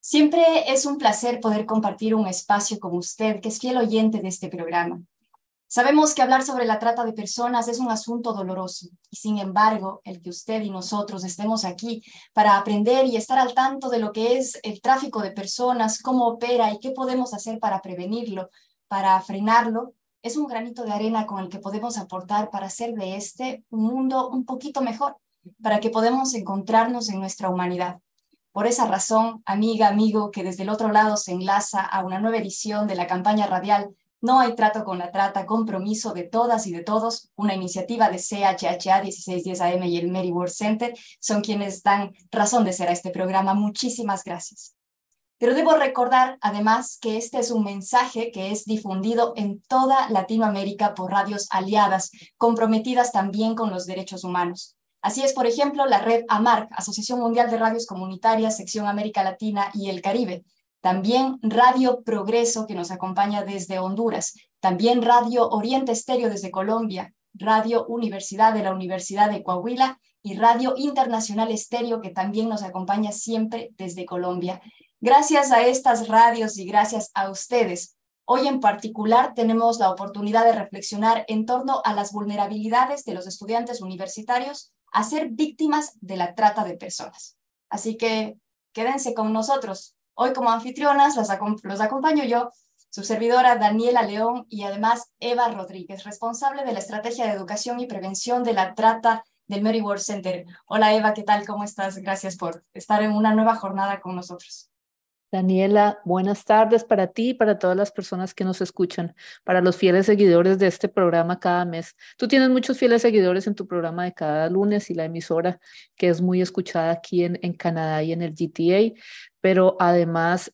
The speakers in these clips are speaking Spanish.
Siempre es un placer poder compartir un espacio con usted, que es fiel oyente de este programa. Sabemos que hablar sobre la trata de personas es un asunto doloroso y sin embargo, el que usted y nosotros estemos aquí para aprender y estar al tanto de lo que es el tráfico de personas, cómo opera y qué podemos hacer para prevenirlo, para frenarlo, es un granito de arena con el que podemos aportar para hacer de este un mundo un poquito mejor, para que podamos encontrarnos en nuestra humanidad. Por esa razón, amiga, amigo, que desde el otro lado se enlaza a una nueva edición de la campaña radial No hay trato con la trata, compromiso de todas y de todos, una iniciativa de CHHA 1610 AM y el Mary Ward Center, son quienes dan razón de ser a este programa. Muchísimas gracias. Pero debo recordar, además, que este es un mensaje que es difundido en toda Latinoamérica por radios aliadas, comprometidas también con los derechos humanos. Así es, por ejemplo, la red AMARC, Asociación Mundial de Radios Comunitarias, sección América Latina y el Caribe. También Radio Progreso, que nos acompaña desde Honduras. También Radio Oriente Estéreo desde Colombia. Radio Universidad de la Universidad de Coahuila y Radio Internacional Estéreo, que también nos acompaña siempre desde Colombia. Gracias a estas radios y gracias a ustedes, hoy en particular tenemos la oportunidad de reflexionar en torno a las vulnerabilidades de los estudiantes universitarios a ser víctimas de la trata de personas. Así que quédense con nosotros. Hoy como anfitrionas los acompaño yo, su servidora Daniela León y además Eva Rodríguez, responsable de la Estrategia de Educación y Prevención de la Trata del Mary Ward Center. Hola Eva, ¿qué tal? ¿Cómo estás? Gracias por estar en una nueva jornada con nosotros. Daniela, buenas tardes para ti y para todas las personas que nos escuchan, para los fieles seguidores de este programa cada mes. Tú tienes muchos fieles seguidores en tu programa de cada lunes y la emisora que es muy escuchada aquí en Canadá y en el GTA, pero además,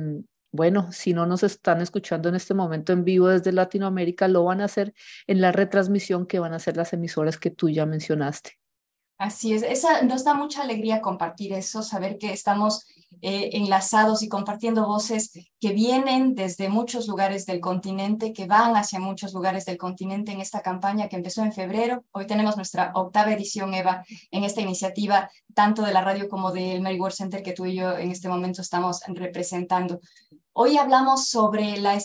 bueno, si no nos están escuchando en este momento en vivo desde Latinoamérica, lo van a hacer en la retransmisión que van a hacer las emisoras que tú ya mencionaste. Así es, nos da mucha alegría compartir eso, saber que estamos enlazados y compartiendo voces que vienen desde muchos lugares del continente, que van hacia muchos lugares del continente en esta campaña que empezó en febrero. Hoy tenemos nuestra 8ª edición, Eva, en esta iniciativa, tanto de la radio como del Mary Ward Center que tú y yo en este momento estamos representando. Hoy hablamos sobre la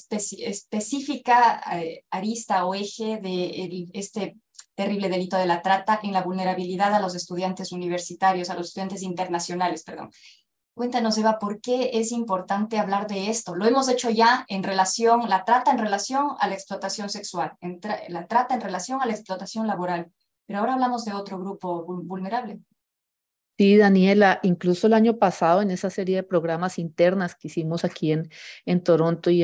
específica arista o eje de este terrible delito de la trata en la vulnerabilidad a los estudiantes universitarios, a los estudiantes internacionales, perdón. Cuéntanos, Eva, ¿por qué es importante hablar de esto? Lo hemos hecho ya en relación, la trata en relación a la explotación sexual, la trata en relación a la explotación laboral, pero ahora hablamos de otro grupo vulnerable. Sí, Daniela, incluso el año pasado en esa serie de programas internas que hicimos aquí en Toronto y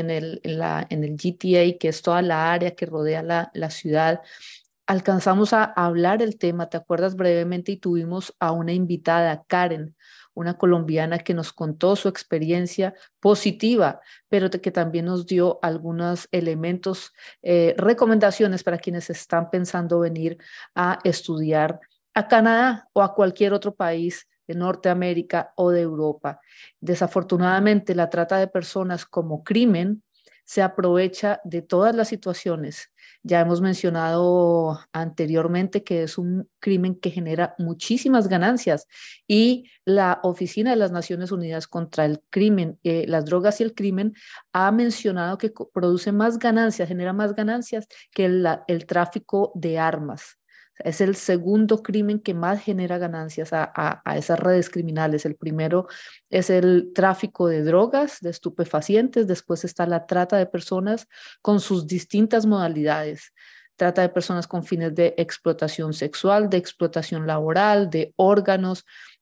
en el GTA, que es toda la área que rodea la ciudad, alcanzamos a hablar el tema, ¿te acuerdas brevemente? Y tuvimos a una invitada, Karen, una colombiana que nos contó su experiencia positiva, pero que también nos dio algunos elementos, recomendaciones para quienes están pensando venir a estudiar a Canadá o a cualquier otro país de Norteamérica o de Europa. Desafortunadamente, la trata de personas como crimen se aprovecha de todas las situaciones. Ya hemos mencionado anteriormente que es un crimen que genera muchísimas ganancias y la Oficina de las Naciones Unidas contra el Crimen, las drogas y el crimen ha mencionado que produce más ganancias, genera más ganancias que el tráfico de armas. Es el segundo crimen que más genera ganancias a esas redes criminales. El primero es el tráfico de drogas, de estupefacientes, después está la trata de personas con sus distintas modalidades. Trata de personas con fines de explotación sexual, de explotación laboral, de órganos,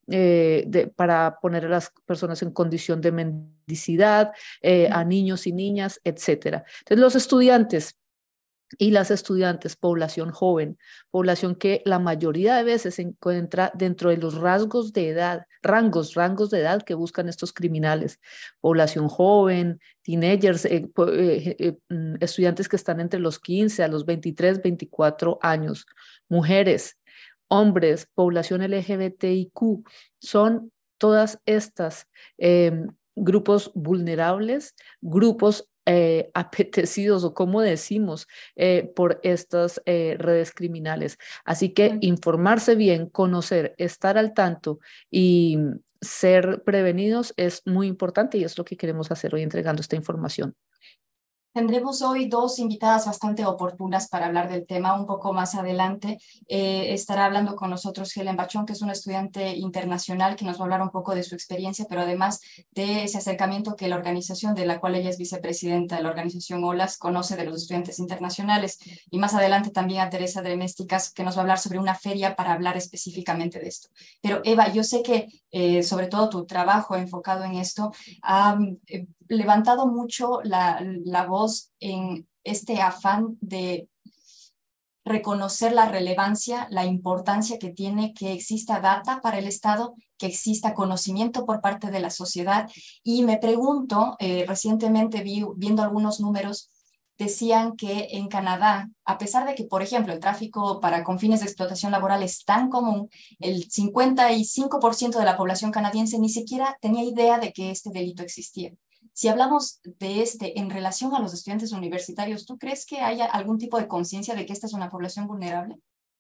para poner a las personas en condición de mendicidad, a niños y niñas, etcétera. Entonces, los estudiantes y las estudiantes, población joven, población que la mayoría de veces se encuentra dentro de los rasgos de edad, rangos de edad que buscan estos criminales, población joven, teenagers, estudiantes que están entre los 15 a los 23, 24 años, mujeres, hombres, población LGBTIQ, son todas estas grupos vulnerables, grupos apetecidos o como decimos por estas redes criminales. Así que informarse bien, conocer, estar al tanto y ser prevenidos es muy importante y es lo que queremos hacer hoy entregando esta información. Tendremos hoy dos invitadas bastante oportunas para hablar del tema un poco más adelante. Estará hablando con nosotros Helen Bachón, que es una estudiante internacional que nos va a hablar un poco de su experiencia, pero además de ese acercamiento que la organización de la cual ella es vicepresidenta, la organización OLAS, conoce de los estudiantes internacionales. Y más adelante también a Teresa Dremésticas, que nos va a hablar sobre una feria para hablar específicamente de esto. Pero Eva, yo sé que sobre todo tu trabajo enfocado en esto ha levantado mucho la voz en este afán de reconocer la relevancia, la importancia que tiene que exista data para el Estado, que exista conocimiento por parte de la sociedad. Y me pregunto, recientemente viendo algunos números, decían que en Canadá, a pesar de que, por ejemplo, el tráfico con fines de explotación laboral es tan común, el 55% de la población canadiense ni siquiera tenía idea de que este delito existía. Si hablamos de en relación a los estudiantes universitarios, ¿tú crees que haya algún tipo de conciencia de que esta es una población vulnerable?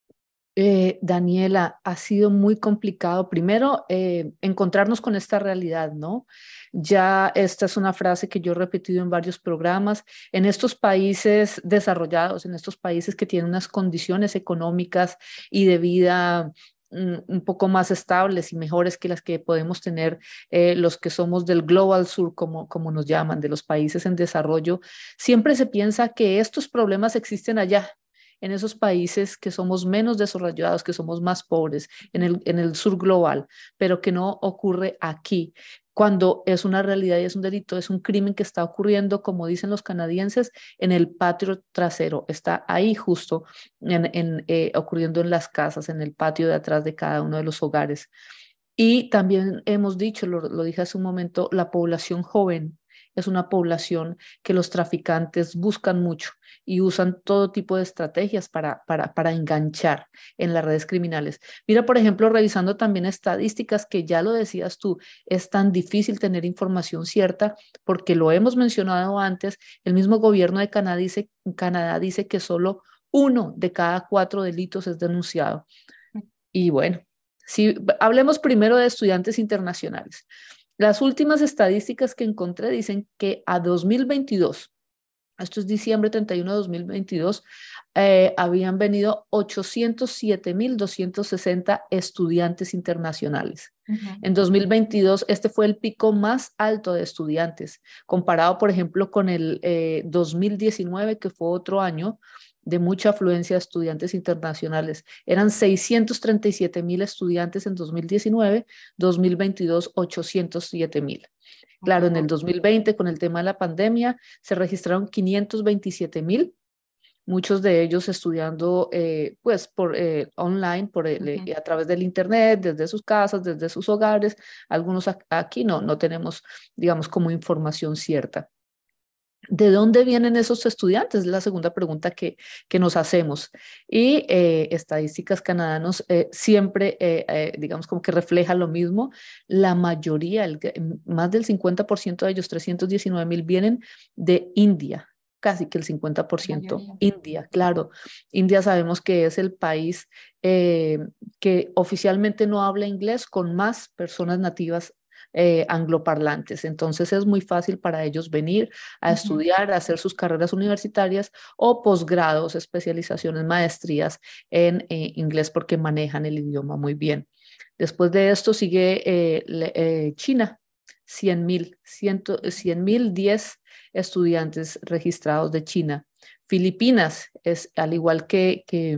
Daniela, ha sido muy complicado. Primero, encontrarnos con esta realidad, ¿no? Ya esta es una frase que yo he repetido en varios programas. En estos países desarrollados, en estos países que tienen unas condiciones económicas y de vida un poco más estables y mejores que las que podemos tener los que somos del Global Sur, como nos llaman, de los países en desarrollo, siempre se piensa que estos problemas existen allá en esos países que somos menos desarrollados, que somos más pobres, en el sur global, pero que no ocurre aquí, cuando es una realidad y es un delito, es un crimen que está ocurriendo, como dicen los canadienses, en el patio trasero, está ahí justo ocurriendo en las casas, en el patio de atrás de cada uno de los hogares. Y también hemos dicho, lo dije hace un momento, la población joven es una población que los traficantes buscan mucho y usan todo tipo de estrategias para enganchar en las redes criminales. Mira, por ejemplo, revisando también estadísticas que ya lo decías tú, es tan difícil tener información cierta porque lo hemos mencionado antes, el mismo gobierno de Canadá dice que solo 1 de cada 4 delitos es denunciado. Y bueno, si hablemos primero de estudiantes internacionales. Las últimas estadísticas que encontré dicen que a 2022, esto es diciembre 31 de 2022, habían venido 807.260 estudiantes internacionales. En 2022, este fue el pico más alto de estudiantes, comparado, por ejemplo, con el 2019, que fue otro año de mucha afluencia de estudiantes internacionales. Eran 637.000 estudiantes en 2019, 2022 807.000. Claro, en el 2020, con el tema de la pandemia, se registraron 527.000, muchos de ellos estudiando pues por online, a través del internet, desde sus casas, desde sus hogares. Algunos aquí no tenemos, digamos, como información cierta. ¿De dónde vienen esos estudiantes? Es la segunda pregunta que nos hacemos. Y Estadísticas Canadanos siempre, digamos, como que refleja lo mismo. La mayoría, más del 50% de ellos, 319.000, vienen de India, casi que el 50% India, claro. India sabemos que es el país que oficialmente no habla inglés con más personas nativas angloparlantes. Entonces es muy fácil para ellos venir a estudiar, a hacer sus carreras universitarias o posgrados, especializaciones, maestrías en inglés porque manejan el idioma muy bien. Después de esto sigue China, 100.000, 10 estudiantes registrados de China. Filipinas es al igual que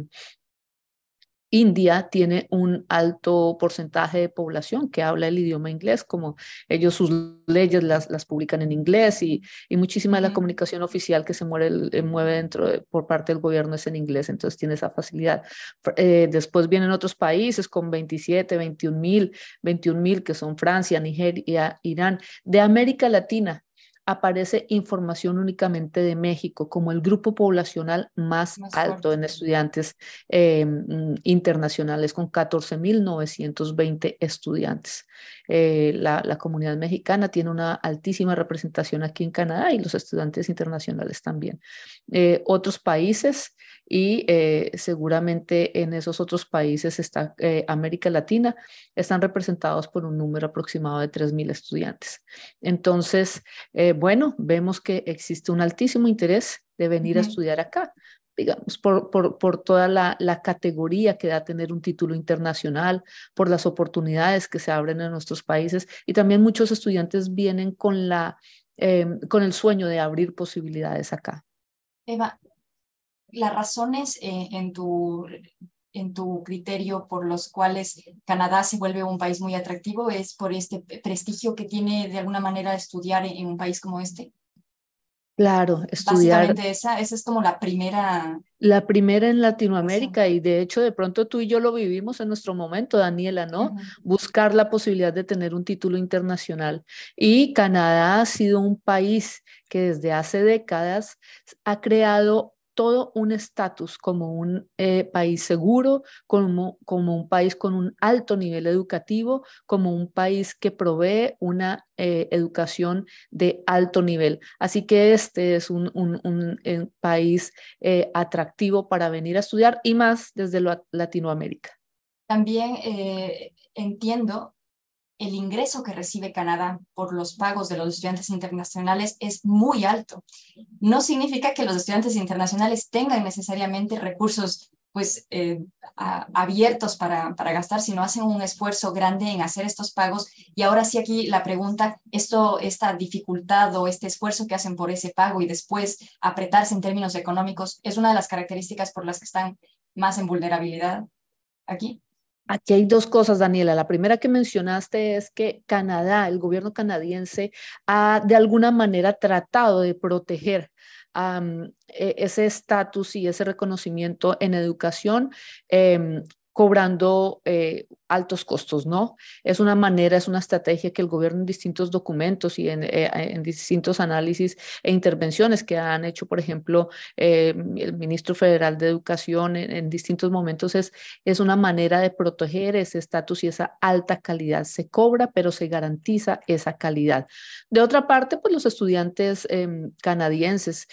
India tiene un alto porcentaje de población que habla el idioma inglés, como ellos sus leyes las publican en inglés y muchísima de la comunicación oficial que se mueve por parte del gobierno es en inglés, entonces tiene esa facilidad. Después vienen otros países con 27, 21.000 que son Francia, Nigeria, Irán. De América Latina aparece información únicamente de México como el grupo poblacional más Más alto fuerte. en estudiantes internacionales, con 14.920 estudiantes. La comunidad mexicana tiene una altísima representación aquí en Canadá y los estudiantes internacionales también. Otros países y seguramente en esos otros países está América Latina, están representados por un número aproximado de 3.000 estudiantes. Entonces, bueno, vemos que existe un altísimo interés de venir a Ujú. estudiar acá, digamos, por toda la categoría que da tener un título internacional, por las oportunidades que se abren en nuestros países y también muchos estudiantes vienen con el sueño de abrir posibilidades acá. Eva, las razones en tu criterio por los cuales Canadá se vuelve un país muy atractivo es por este prestigio que tiene de alguna manera estudiar en un país como este. Claro, estudiar Básicamente esa es como la primera la primera en razón. Latinoamérica y de hecho de pronto tú y yo lo vivimos en nuestro momento, Daniela, ¿no? Ujú. Buscar la posibilidad de tener un título internacional. Y Canadá ha sido un país que desde hace décadas ha creado todo un estatus como un país seguro, como un país con un alto nivel educativo, como un país que provee una educación de alto nivel. Así que este es un país atractivo para venir a estudiar y más desde Latinoamérica. También entiendo el ingreso que recibe Canadá por los pagos de los estudiantes internacionales es muy alto. No significa que los estudiantes internacionales tengan necesariamente recursos pues abiertos para gastar, sino hacen un esfuerzo grande en hacer estos pagos. Y ahora sí aquí la pregunta, esta dificultad o este esfuerzo que hacen por ese pago y después apretarse en términos económicos, ¿es una de las características por las que están más en vulnerabilidad aquí? Aquí hay dos cosas, Daniela. La primera que mencionaste es que Canadá, el gobierno canadiense, ha de alguna manera tratado de proteger ese estatus y ese reconocimiento en educación, cobrando altos costos, ¿no? Es una manera, es una estrategia que el gobierno en distintos documentos y en distintos análisis e intervenciones que han hecho, por ejemplo, el ministro federal de Educación en distintos momentos es una manera de proteger ese estatus y esa alta calidad. Se cobra, pero se garantiza esa calidad. De otra parte, pues los estudiantes canadienses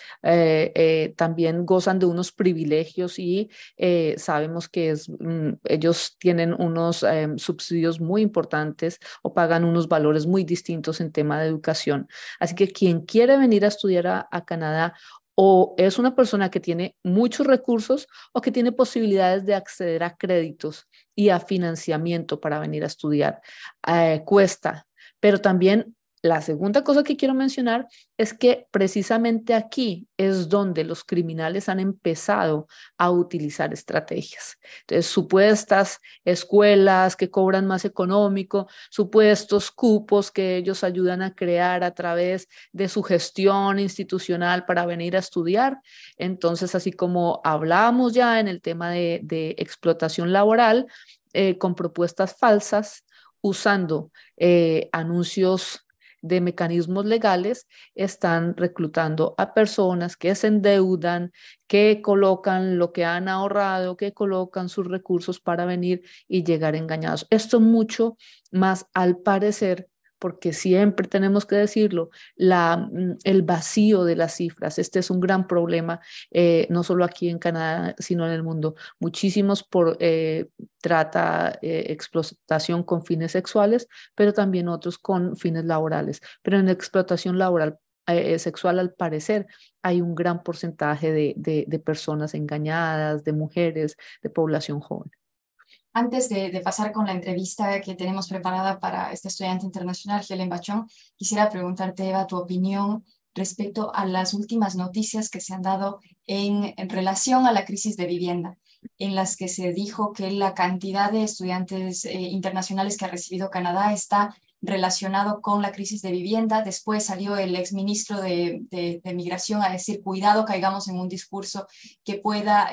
también gozan de unos privilegios y sabemos que ellos tienen unos subsidios muy importantes o pagan unos valores muy distintos en tema de educación. Así que quien quiere venir a estudiar a Canadá o es una persona que tiene muchos recursos o que tiene posibilidades de acceder a créditos y a financiamiento para venir a estudiar. Cuesta, pero también la segunda cosa que quiero mencionar es que precisamente aquí es donde los criminales han empezado a utilizar estrategias. Entonces, supuestas escuelas que cobran más económico, supuestos cupos que ellos ayudan a crear a través de su gestión institucional para venir a estudiar. Entonces, así como hablamos ya en el tema de explotación laboral, con propuestas falsas, usando anuncios de mecanismos legales, están reclutando a personas que se endeudan, que colocan lo que han ahorrado, que colocan sus recursos para venir y llegar engañados. Esto mucho más al parecer, porque siempre tenemos que decirlo, el vacío de las cifras. Este es un gran problema, no solo aquí en Canadá, sino en el mundo. Muchísimos por trata, explotación con fines sexuales, pero también otros con fines laborales. Pero en explotación laboral sexual, al parecer, hay un gran porcentaje de personas engañadas, de mujeres, de población joven. Antes de pasar con la entrevista que tenemos preparada para este estudiante internacional, Helen Bachón, quisiera preguntarte, Eva, tu opinión respecto a las últimas noticias que se han dado en relación a la crisis de vivienda, en las que se dijo que la cantidad de estudiantes internacionales que ha recibido Canadá está relacionado con la crisis de vivienda. Después salió el exministro de Migración a decir, cuidado, caigamos en un discurso que pueda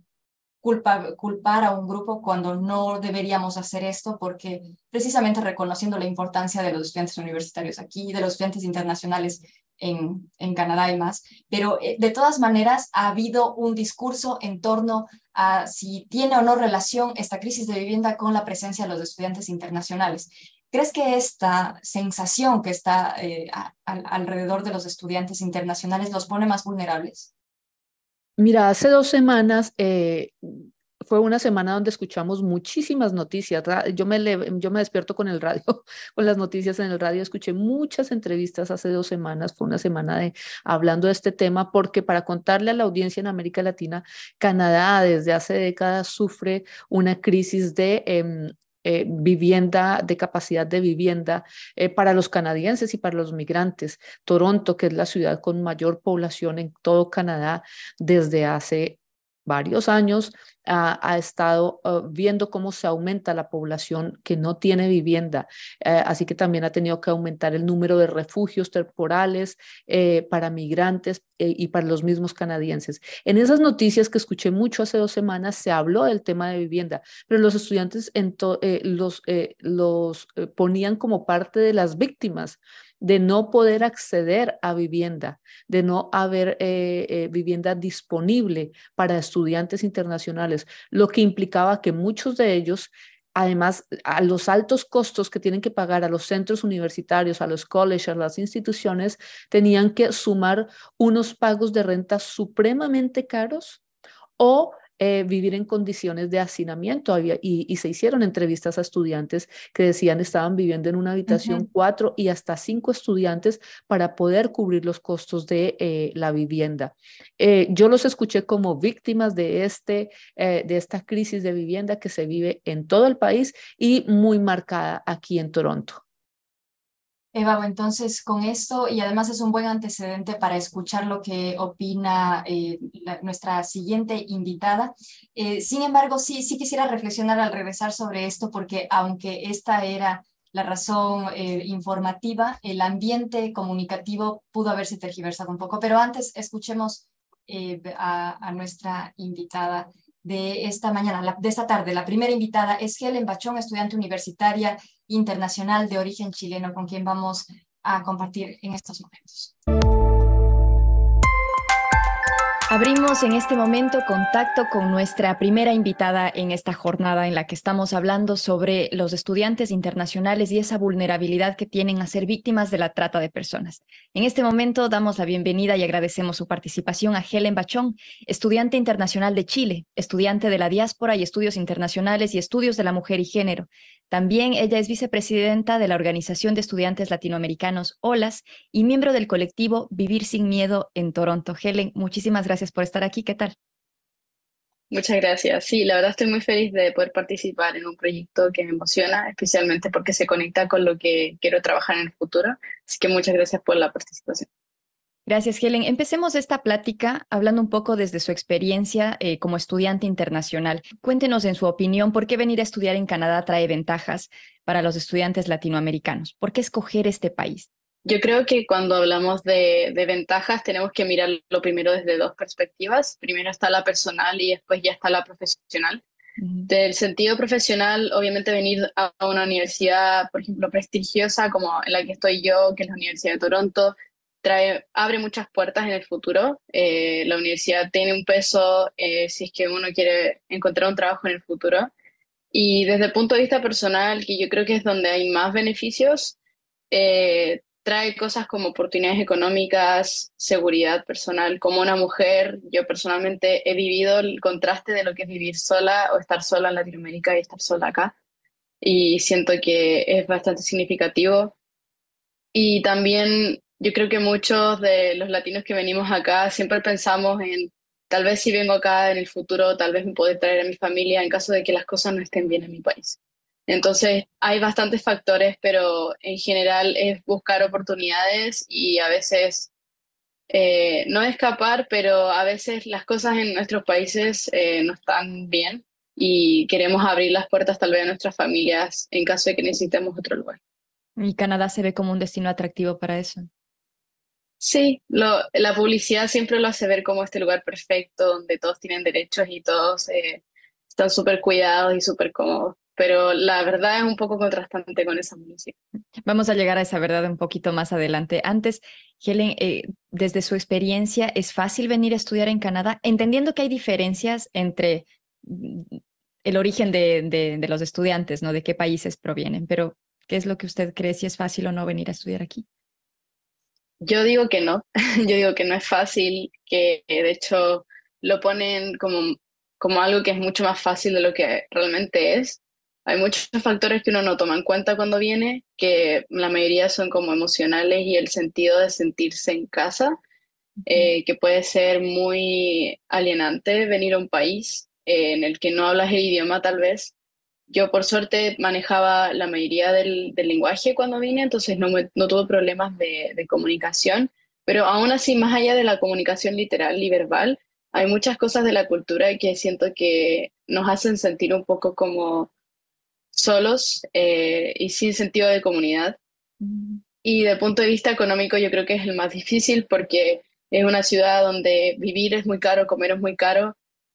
culpar a un grupo cuando no deberíamos hacer esto, porque precisamente reconociendo la importancia de los estudiantes universitarios aquí, de los estudiantes internacionales en Canadá y más, pero de todas maneras ha habido un discurso en torno a si tiene o no relación esta crisis de vivienda con la presencia de los estudiantes internacionales. ¿Crees que esta sensación que está alrededor de los estudiantes internacionales los pone más vulnerables? Mira, hace 2 semanas fue una semana donde escuchamos muchísimas noticias. Yo me despierto con el radio, con las noticias en el radio. Escuché muchas entrevistas hace 2 semanas. Fue una semana hablando de este tema porque para contarle a la audiencia en América Latina, Canadá desde hace décadas sufre una crisis de vivienda, de capacidad de vivienda para los canadienses y para los migrantes. Toronto, que es la ciudad con mayor población en todo Canadá, desde hace varios años ha estado viendo cómo se aumenta la población que no tiene vivienda, así que también ha tenido que aumentar el número de refugios temporales para migrantes y para los mismos canadienses. En esas noticias que escuché mucho hace 2 semanas se habló del tema de vivienda, pero los estudiantes los ponían como parte de las víctimas de no poder acceder a vivienda, de no haber vivienda disponible para estudiantes internacionales, lo que implicaba que muchos de ellos, además, a los altos costos que tienen que pagar a los centros universitarios, a los colleges, a las instituciones, tenían que sumar unos pagos de renta supremamente caros o vivir en condiciones de hacinamiento. Y se hicieron entrevistas a estudiantes que decían estaban viviendo en una habitación Ujú. 4 y hasta 5 estudiantes para poder cubrir los costos de la vivienda. Yo los escuché como víctimas de esta crisis de vivienda que se vive en todo el país y muy marcada aquí en Toronto. Eva, entonces con esto, y además es un buen antecedente para escuchar lo que opina nuestra siguiente invitada. Sin embargo, sí quisiera reflexionar al regresar sobre esto, porque aunque esta era la razón informativa, el ambiente comunicativo pudo haberse tergiversado un poco. Pero antes escuchemos a nuestra invitada de esta mañana, de esta tarde. La primera invitada es Helen Bachón, estudiante universitaria internacional de origen chileno, con quien vamos a compartir en estos momentos. Abrimos en este momento contacto con nuestra primera invitada en esta jornada en la que estamos hablando sobre los estudiantes internacionales y esa vulnerabilidad que tienen a ser víctimas de la trata de personas. En este momento damos la bienvenida y agradecemos su participación a Helen Bachón, estudiante internacional de Chile, estudiante de la diáspora y estudios internacionales y estudios de la mujer y género. También ella es vicepresidenta de la Organización de Estudiantes Latinoamericanos, OLAS, y miembro del colectivo Vivir Sin Miedo en Toronto. Helen, muchísimas gracias por estar aquí. ¿Qué tal? Muchas gracias. Sí, la verdad estoy muy feliz de poder participar en un proyecto que me emociona, especialmente porque se conecta con lo que quiero trabajar en el futuro. Así que muchas gracias por la participación. Gracias, Helen. Empecemos esta plática hablando un poco desde su experiencia como estudiante internacional. Cuéntenos, en su opinión, por qué venir a estudiar en Canadá trae ventajas para los estudiantes latinoamericanos. ¿Por qué escoger este país? Yo creo que cuando hablamos de ventajas tenemos que mirarlo primero desde dos perspectivas. Primero está la personal y después ya está la profesional. Ujú. Del sentido profesional, obviamente venir a una universidad, por ejemplo, prestigiosa como en la que estoy yo, que es la Universidad de Toronto, abre muchas puertas en el futuro. La universidad tiene un peso si es que uno quiere encontrar un trabajo en el futuro. Y desde el punto de vista personal, que yo creo que es donde hay más beneficios, trae cosas como oportunidades económicas, seguridad personal. Como una mujer, yo personalmente he vivido el contraste de lo que es vivir sola o estar sola en Latinoamérica y estar sola acá. Y siento que es bastante significativo. Y también yo creo que muchos de los latinos que venimos acá siempre pensamos en, tal vez si vengo acá en el futuro, tal vez me puedo traer a mi familia en caso de que las cosas no estén bien en mi país. Entonces, hay bastantes factores, pero en general es buscar oportunidades y a veces no escapar, pero a veces las cosas en nuestros países no están bien y queremos abrir las puertas tal vez a nuestras familias en caso de que necesitemos otro lugar. Y Canadá se ve como un destino atractivo para eso. Sí, la publicidad siempre lo hace ver como este lugar perfecto donde todos tienen derechos y todos están súper cuidados y súper cómodos, pero la verdad es un poco contrastante con esa música. Vamos a llegar a esa verdad un poquito más adelante. Antes, Helen, desde su experiencia, ¿es fácil venir a estudiar en Canadá? Entendiendo que hay diferencias entre el origen de los estudiantes, ¿no? De qué países provienen, pero ¿qué es lo que usted cree si es fácil o no venir a estudiar aquí? Yo digo que no, yo digo que no es fácil, que de hecho lo ponen como algo que es mucho más fácil de lo que realmente es. Hay muchos factores que uno no toma en cuenta cuando viene, que la mayoría son como emocionales y el sentido de sentirse en casa, que puede ser muy alienante venir a un país en el que no hablas el idioma tal vez. Yo por suerte manejaba la mayoría del lenguaje cuando vine, entonces no tuve problemas de comunicación, pero aún así, más allá de la comunicación literal y verbal, hay muchas cosas de la cultura que siento que nos hacen sentir un poco como solos y sin sentido de comunidad. Mm. Y de punto de vista económico yo creo que es el más difícil porque es una ciudad donde vivir es muy caro, comer es muy caro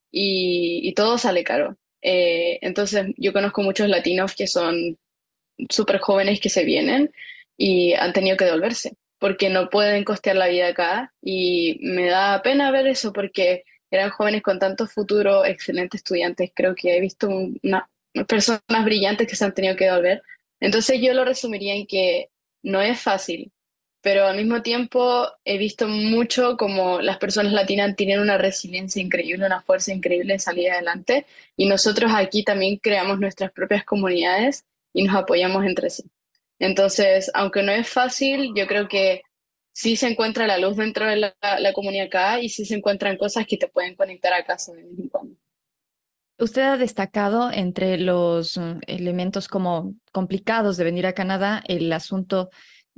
y todo sale caro. Entonces yo conozco muchos latinos que son súper jóvenes que se vienen y han tenido que devolverse porque no pueden costear la vida acá y me da pena ver eso porque eran jóvenes con tanto futuro, excelentes estudiantes. Creo que he visto personas brillantes que se han tenido que devolver. Entonces yo lo resumiría en que no es fácil, pero al mismo tiempo he visto mucho como las personas latinas tienen una resiliencia increíble, una fuerza increíble de salir adelante y nosotros aquí también creamos nuestras propias comunidades y nos apoyamos entre sí. Entonces, aunque no es fácil, yo creo que sí se encuentra la luz dentro de la comunidad acá y sí se encuentran cosas que te pueden conectar a casa de vez en cuando. Usted ha destacado entre los elementos como complicados de venir a Canadá el asunto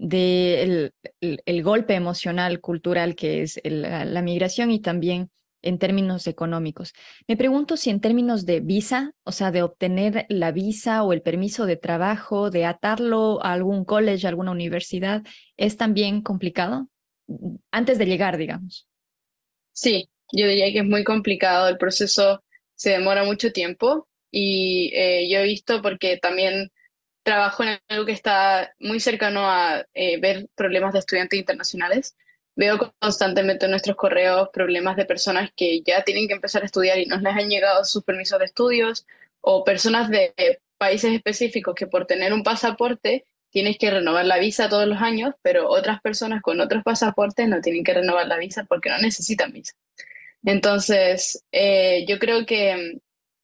del el golpe emocional, cultural que es la migración y también en términos económicos. Me pregunto si en términos de visa, o sea, de obtener la visa o el permiso de trabajo, de atarlo a algún college, a alguna universidad, es también complicado antes de llegar, digamos. Sí, yo diría que es muy complicado, el proceso se demora mucho tiempo y yo he visto porque también trabajo en algo que está muy cercano a ver problemas de estudiantes internacionales. Veo constantemente en nuestros correos problemas de personas que ya tienen que empezar a estudiar y no les han llegado sus permisos de estudios, o personas de países específicos que por tener un pasaporte tienes que renovar la visa todos los años, pero otras personas con otros pasaportes no tienen que renovar la visa porque no necesitan visa. Entonces, yo creo que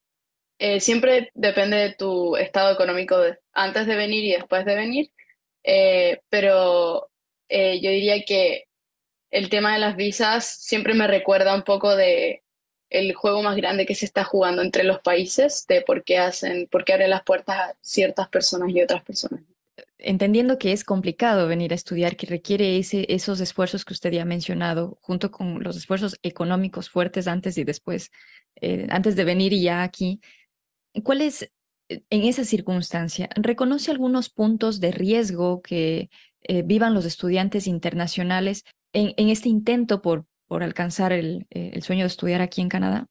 siempre depende de tu estado económico antes de venir y después de venir, pero yo diría que el tema de las visas siempre me recuerda un poco de el juego más grande que se está jugando entre los países, de por qué abren las puertas a ciertas personas y otras personas. Entendiendo que es complicado venir a estudiar, que requiere esos esfuerzos que usted ya ha mencionado, junto con los esfuerzos económicos fuertes antes y después, antes de venir y ya aquí, ¿cuál es, en esa circunstancia, reconoce algunos puntos de riesgo que vivan los estudiantes internacionales en este intento por alcanzar el sueño de estudiar aquí en Canadá?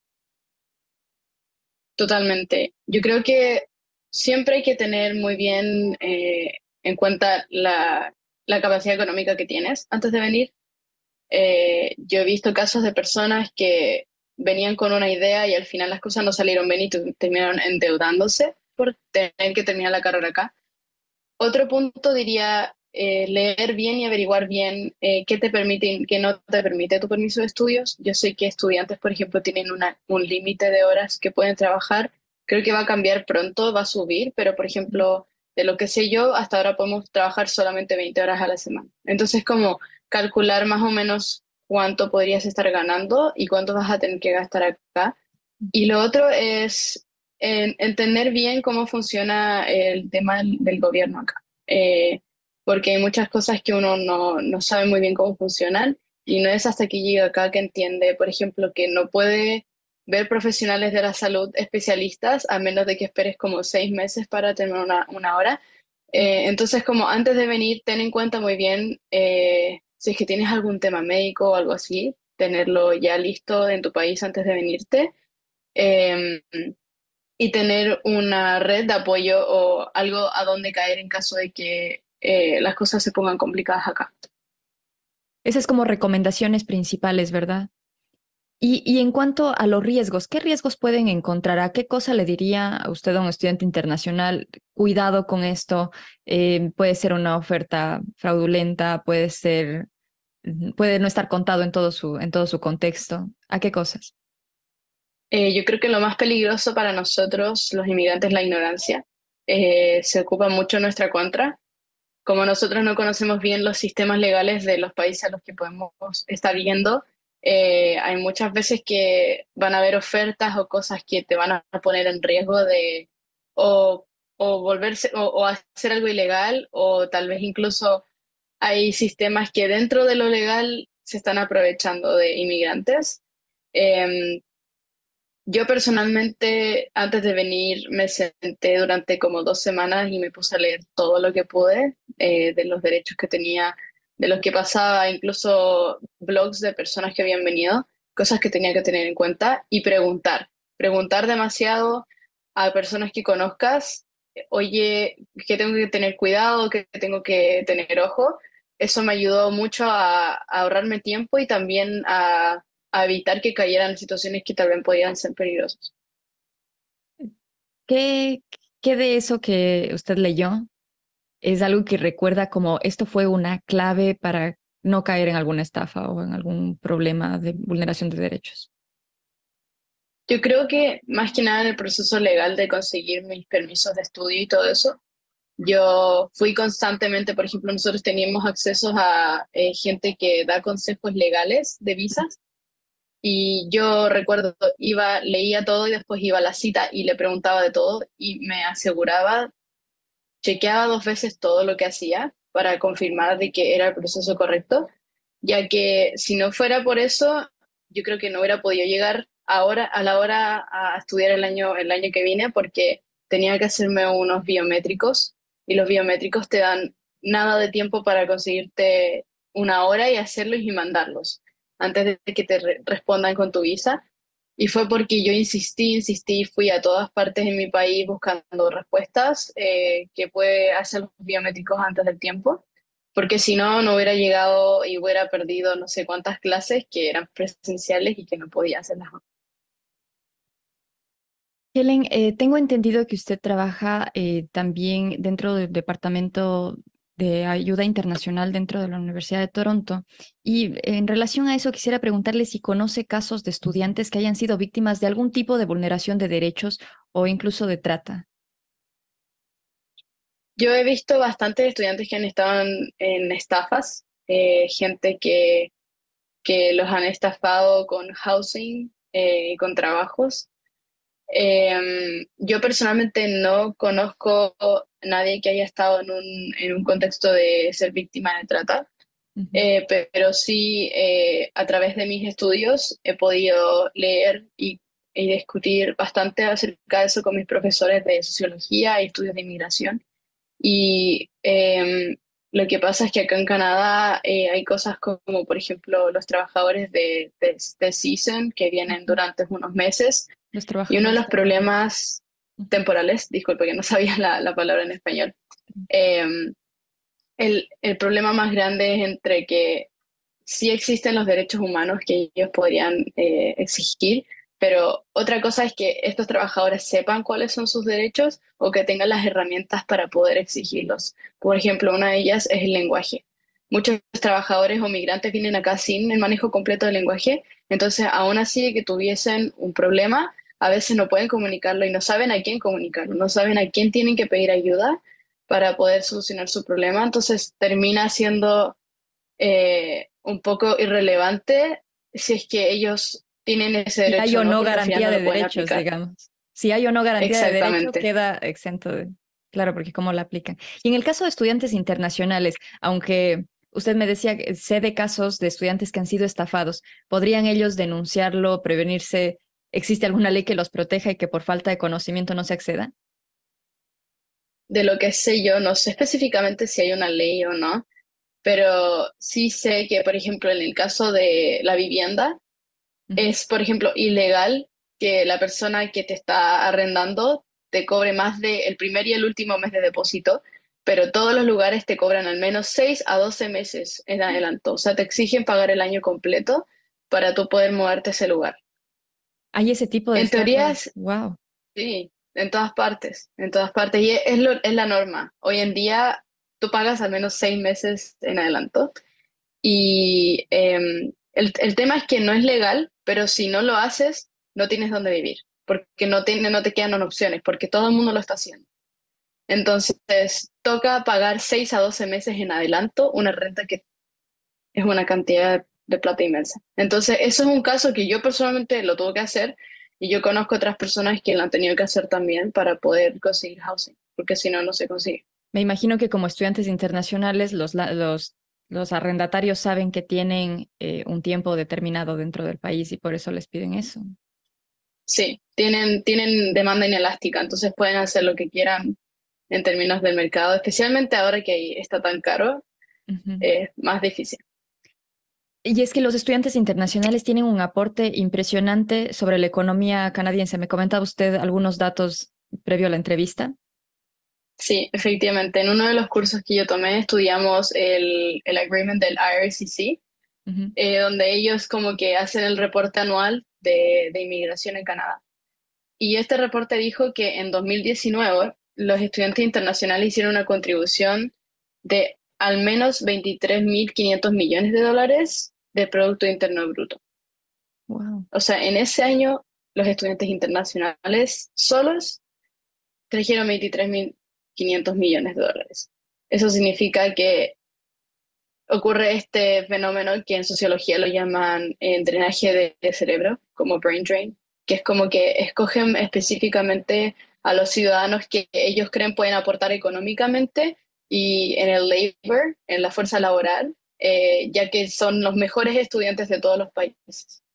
Totalmente. Yo creo que siempre hay que tener muy bien en cuenta la capacidad económica que tienes antes de venir. Yo he visto casos de personas que venían con una idea y al final las cosas no salieron bien y terminaron endeudándose por tener que terminar la carrera acá. Otro punto diría leer bien y averiguar bien qué te permite y qué no te permite tu permiso de estudios. Yo sé que estudiantes, por ejemplo, tienen un límite de horas que pueden trabajar. Creo que va a cambiar pronto, va a subir, pero por ejemplo, de lo que sé yo, hasta ahora podemos trabajar solamente 20 horas a la semana. Entonces, como calcular más o menos cuánto podrías estar ganando y cuánto vas a tener que gastar acá. Y lo otro es entender bien cómo funciona el tema del gobierno acá. Porque hay muchas cosas que uno no sabe muy bien cómo funcionan y no es hasta que llega acá que entiende, por ejemplo, que no puede ver profesionales de la salud especialistas a menos de que esperes como 6 meses para tener una hora. Entonces, como antes de venir, ten en cuenta muy bien si es que tienes algún tema médico o algo así, tenerlo ya listo en tu país antes de venirte, eh, y tener una red de apoyo o algo a donde caer en caso de que las cosas se pongan complicadas acá. Esas como recomendaciones principales, ¿verdad? Y en cuanto a los riesgos, ¿qué riesgos pueden encontrar? ¿A qué cosa le diría a usted a un estudiante internacional? Cuidado con esto, puede ser una oferta fraudulenta, puede ser, puede no estar contado en todo su contexto. ¿A qué cosas? Yo creo que lo más peligroso para nosotros, los inmigrantes, es la ignorancia. Se ocupa mucho en nuestra contra. Como nosotros no conocemos bien los sistemas legales de los países a los que podemos estar yendo, hay muchas veces que van a haber ofertas o cosas que te van a poner en riesgo de o, o volverse o hacer algo ilegal, o tal vez incluso hay sistemas que dentro de lo legal se están aprovechando de inmigrantes. Em, yo personalmente, antes de venir, me senté durante como 2 semanas y me puse a leer todo lo que pude, de los derechos que tenía, de lo que pasaba, incluso blogs de personas que habían venido, cosas que tenía que tener en cuenta y preguntar demasiado a personas que conozcas, oye, que tengo que tener cuidado, que tengo que tener ojo. Eso me ayudó mucho a ahorrarme tiempo y también a evitar que cayeran en situaciones que tal vez podían ser peligrosas. ¿Qué, qué de eso que usted leyó es algo que recuerda como esto fue una clave para no caer en alguna estafa o en algún problema de vulneración de derechos? Yo creo que más que nada en el proceso legal de conseguir mis permisos de estudio y todo eso, yo fui constantemente, por ejemplo, nosotros teníamos acceso a gente que da consejos legales de visas. Y yo recuerdo, leía todo y después iba a la cita y le preguntaba de todo y me aseguraba, chequeaba 2 veces todo lo que hacía para confirmar de que era el proceso correcto, ya que si no fuera por eso, yo creo que no hubiera podido llegar ahora a la hora a estudiar el año que viene, porque tenía que hacerme unos biométricos y los biométricos te dan nada de tiempo para conseguirte una hora y hacerlos y mandarlos antes de que te respondan con tu visa. Y fue porque yo insistí, fui a todas partes en mi país buscando respuestas, que puede hacer los biométricos antes del tiempo, porque si no, no hubiera llegado y hubiera perdido no sé cuántas clases que eran presenciales y que no podía hacerlas. Helen, tengo entendido que usted trabaja también dentro del Departamento de Ayuda Internacional dentro de la Universidad de Toronto. Y en relación a eso, quisiera preguntarle si conoce casos de estudiantes que hayan sido víctimas de algún tipo de vulneración de derechos o incluso de trata. Yo he visto bastantes estudiantes que han estado en estafas, gente que los han estafado con housing, con trabajos. Yo personalmente no conozco a nadie que haya estado en un contexto de ser víctima de trata, Ujú. pero sí, a través de mis estudios he podido leer y discutir bastante acerca de eso con mis profesores de sociología y estudios de inmigración. Y lo que pasa es que acá en Canadá, hay cosas como, por ejemplo, los trabajadores de Season que vienen Ujú. durante unos meses, Los y uno de trabajadores los temporales. problemas Ujú. temporales, disculpe que no sabía la palabra en español, eh, el problema más grande es entre que sí existen los derechos humanos que ellos podrían exigir, pero otra cosa es que estos trabajadores sepan cuáles son sus derechos o que tengan las herramientas para poder exigirlos. Por ejemplo, una de ellas es el lenguaje. Muchos trabajadores o migrantes vienen acá sin el manejo completo del lenguaje, entonces aún así que tuviesen un problema, a veces no pueden comunicarlo y no saben a quién comunicarlo, no saben a quién tienen que pedir ayuda para poder solucionar su problema, entonces termina siendo un poco irrelevante si es que ellos tienen ese Si hay derecho o o no, no porque al final garantía no de lo pueden derechos, aplicar. digamos. Si hay o no garantía de derecho, Exactamente. queda exento de... Claro, porque cómo la aplican. Y en el caso de estudiantes internacionales, aunque usted me decía que sé de casos de estudiantes que han sido estafados, ¿podrían ellos denunciarlo, prevenirse? ¿Existe alguna ley que los proteja y que por falta de conocimiento no se acceda? De lo que sé yo, no sé específicamente si hay una ley o no, pero sí sé que, por ejemplo, en el caso de la vivienda, Ujú. es, por ejemplo, ilegal que la persona que te está arrendando te cobre más del primer y el último mes de depósito, pero todos los lugares te cobran al menos 6 a 12 meses en adelanto. O sea, te exigen pagar el año completo para tú poder moverte a ese lugar. Hay ese tipo de En teoría, estafas. Wow. sí, en todas partes, en todas partes. Y es la norma. Hoy en día tú pagas al menos 6 meses en adelanto. Y el tema es que no es legal, pero si no lo haces, no tienes dónde vivir, porque no te quedan opciones, porque todo el mundo lo está haciendo. Entonces, toca pagar 6 a 12 meses en adelanto una renta que es una cantidad de plata inmensa. Entonces, eso es un caso que yo personalmente lo tuve que hacer y yo conozco otras personas que lo han tenido que hacer también para poder conseguir housing, porque si no, no se consigue. Me imagino que como estudiantes internacionales, los arrendatarios saben que tienen un tiempo determinado dentro del país y por eso les piden eso. Sí, tienen demanda inelástica, entonces pueden hacer lo que quieran en términos del mercado, especialmente ahora que está tan caro, Ujú. es más difícil. Y es que los estudiantes internacionales tienen un aporte impresionante sobre la economía canadiense. Me comentaba usted algunos datos previo a la entrevista. Sí, efectivamente. En uno de los cursos que yo tomé estudiamos el agreement del IRCC, Ujú. donde ellos como que hacen el reporte anual de inmigración en Canadá. Y este reporte dijo que en 2019 los estudiantes internacionales hicieron una contribución de al menos 23.500 millones de dólares de Producto Interno Bruto. Wow. O sea, en ese año los estudiantes internacionales solos trajeron 23.500 millones de dólares. Eso significa que ocurre este fenómeno que en sociología lo llaman drenaje de cerebro, como brain drain, que es como que escogen específicamente a los ciudadanos que ellos creen pueden aportar económicamente y en el labor, en la fuerza laboral, ya que son los mejores estudiantes de todos los países.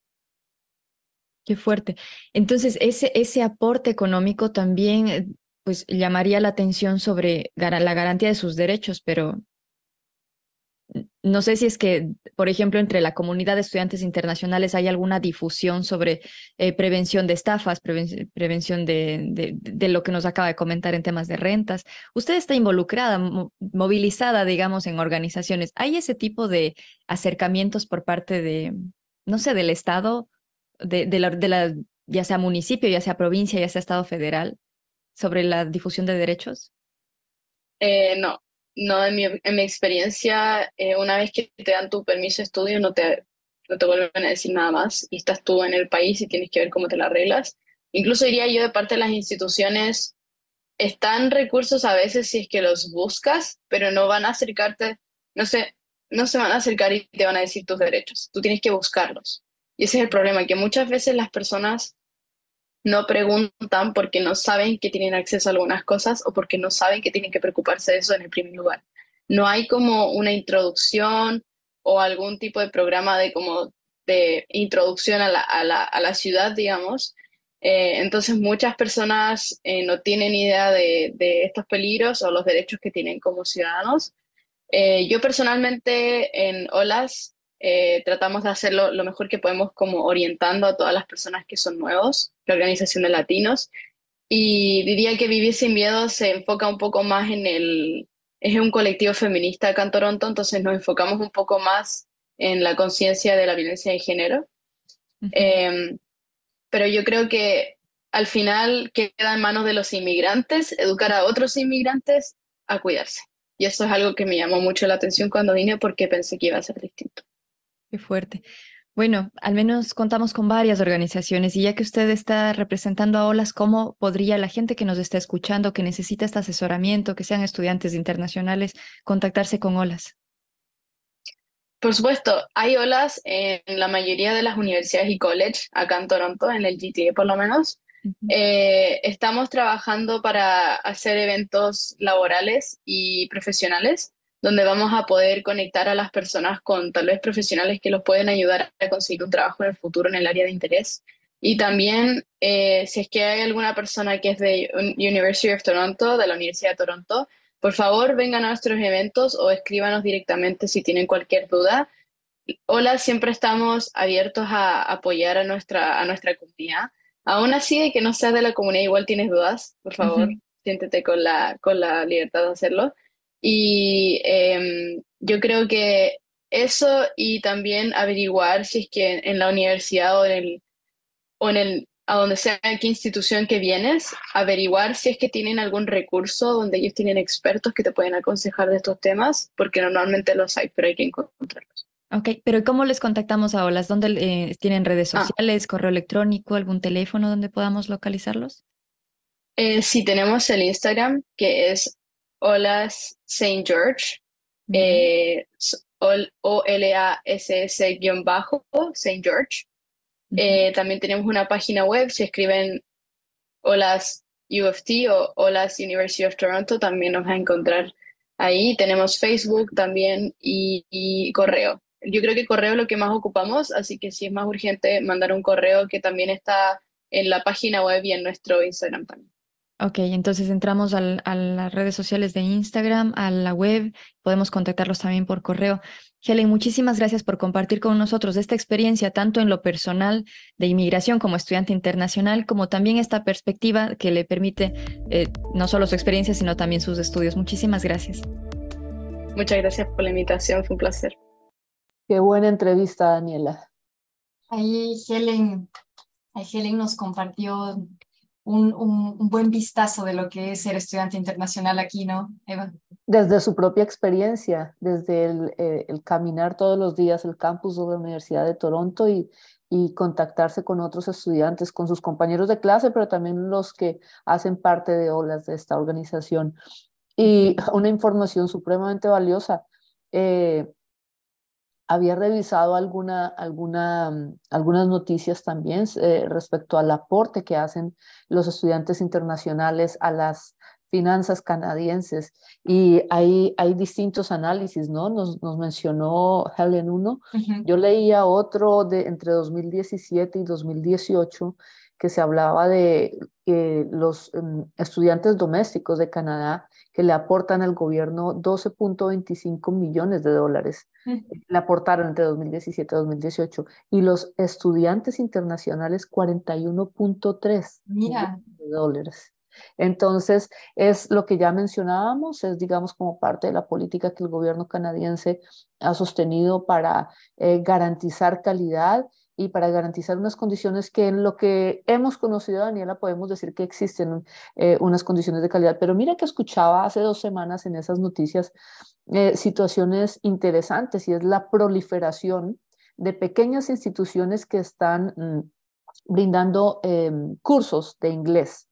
Qué fuerte. Entonces, ese aporte económico también, pues, llamaría la atención sobre la garantía de sus derechos, pero no sé si es que, por ejemplo, entre la comunidad de estudiantes internacionales hay alguna difusión sobre prevención de estafas, prevención de lo que nos acaba de comentar en temas de rentas. Usted está involucrada, movilizada, digamos, en organizaciones. ¿Hay ese tipo de acercamientos por parte de, no sé, del Estado, ya sea municipio, ya sea provincia, ya sea Estado federal, sobre la difusión de derechos? No, no en mi experiencia, una vez que te dan tu permiso de estudio, no te vuelven a decir nada más y estás tú en el país y tienes que ver cómo te la arreglas. Incluso diría yo de parte de las instituciones, están recursos a veces si es que los buscas, pero no van a acercarte, no sé, no se van a acercar y te van a decir tus derechos. Tú tienes que buscarlos. Y ese es el problema, que muchas veces las personas no preguntan porque no saben que tienen acceso a algunas cosas o porque no saben que tienen que preocuparse de eso en el primer lugar. No hay como una introducción o algún tipo de programa de introducción a la ciudad, digamos. Entonces muchas personas no tienen idea de estos peligros o los derechos que tienen como ciudadanos. Yo personalmente en Olas tratamos de hacerlo lo mejor que podemos como orientando a todas las personas que son nuevos, la organización de latinos, y diría que Vivir sin Miedo se enfoca un poco más es un colectivo feminista acá en Toronto, entonces nos enfocamos un poco más en la conciencia de la violencia de género. Ujú. Eh, pero yo creo que al final queda en manos de los inmigrantes educar a otros inmigrantes a cuidarse. Y eso es algo que me llamó mucho la atención cuando vine porque pensé que iba a ser distinto. Qué fuerte. Bueno, al menos contamos con varias organizaciones y ya que usted está representando a OLAS, ¿cómo podría la gente que nos está escuchando, que necesita este asesoramiento, que sean estudiantes internacionales, contactarse con OLAS? Por supuesto, hay olas en la mayoría de las universidades y college, acá en Toronto, en el GTA por lo menos. Ujú. Estamos trabajando para hacer eventos laborales y profesionales, donde vamos a poder conectar a las personas con tal vez profesionales que los pueden ayudar a conseguir un trabajo en el futuro en el área de interés. Y también, si es que hay alguna persona que es de University of Toronto, de la Universidad de Toronto, por favor, vengan a nuestros eventos o escríbanos directamente si tienen cualquier duda. Hola, siempre estamos abiertos a apoyar a nuestra comunidad. Aún así, de que no seas de la comunidad, igual tienes dudas, por favor, Ujú. siéntete con la libertad de hacerlo. Y yo creo que eso y también averiguar si es que en la universidad a donde sea, qué institución que vienes, averiguar si es que tienen algún recurso donde ellos tienen expertos que te pueden aconsejar de estos temas, porque normalmente los hay, pero hay que encontrarlos. Ok, pero ¿cómo les contactamos a Olas? ¿Dónde tienen redes Ah, sociales, correo electrónico, algún teléfono donde podamos localizarlos? sí, tenemos el Instagram, que es Olas Saint George, Ya. OLASS Saint George. Ujú. También tenemos una página web, si escriben Olas UFT o Olas University of Toronto, también nos va a encontrar ahí. Tenemos Facebook también y correo. Yo creo que correo es lo que más ocupamos, así que si es más urgente, mandar un correo que también está en la página web y en nuestro Instagram también. Ok, entonces entramos a las redes sociales de Instagram, a la web, podemos contactarlos también por correo. Helen, muchísimas gracias por compartir con nosotros esta experiencia, tanto en lo personal de inmigración como estudiante internacional, como también esta perspectiva que le permite no solo su experiencia, sino también sus estudios. Muchísimas gracias. Muchas gracias por la invitación, fue un placer. Qué buena entrevista, Daniela. Ahí Helen nos compartió un buen vistazo de lo que es ser estudiante internacional aquí, ¿no, Eva? Desde su propia experiencia, desde el caminar todos los días el campus de la Universidad de Toronto y contactarse con otros estudiantes, con sus compañeros de clase, pero también los que hacen parte de OLAS, de esta organización. Y una información supremamente valiosa. Eh, Había revisado algunas noticias también respecto al aporte que hacen los estudiantes internacionales a las finanzas canadienses y hay distintos análisis, ¿no? Nos mencionó Helen uno, yo leía otro de entre 2017 y 2018 que se hablaba de los estudiantes domésticos de Canadá que le aportan al gobierno 12.25 millones de dólares, le aportaron entre 2017 y 2018, y los estudiantes internacionales 41.3 millones Mira, de dólares. Entonces, es lo que ya mencionábamos, es digamos como parte de la política que el gobierno canadiense ha sostenido para garantizar calidad y para garantizar unas condiciones que en lo que hemos conocido, Daniela, podemos decir que existen unas condiciones de calidad. Pero mira que escuchaba hace 2 semanas en esas noticias situaciones interesantes y es la proliferación de pequeñas instituciones que están brindando cursos de inglés.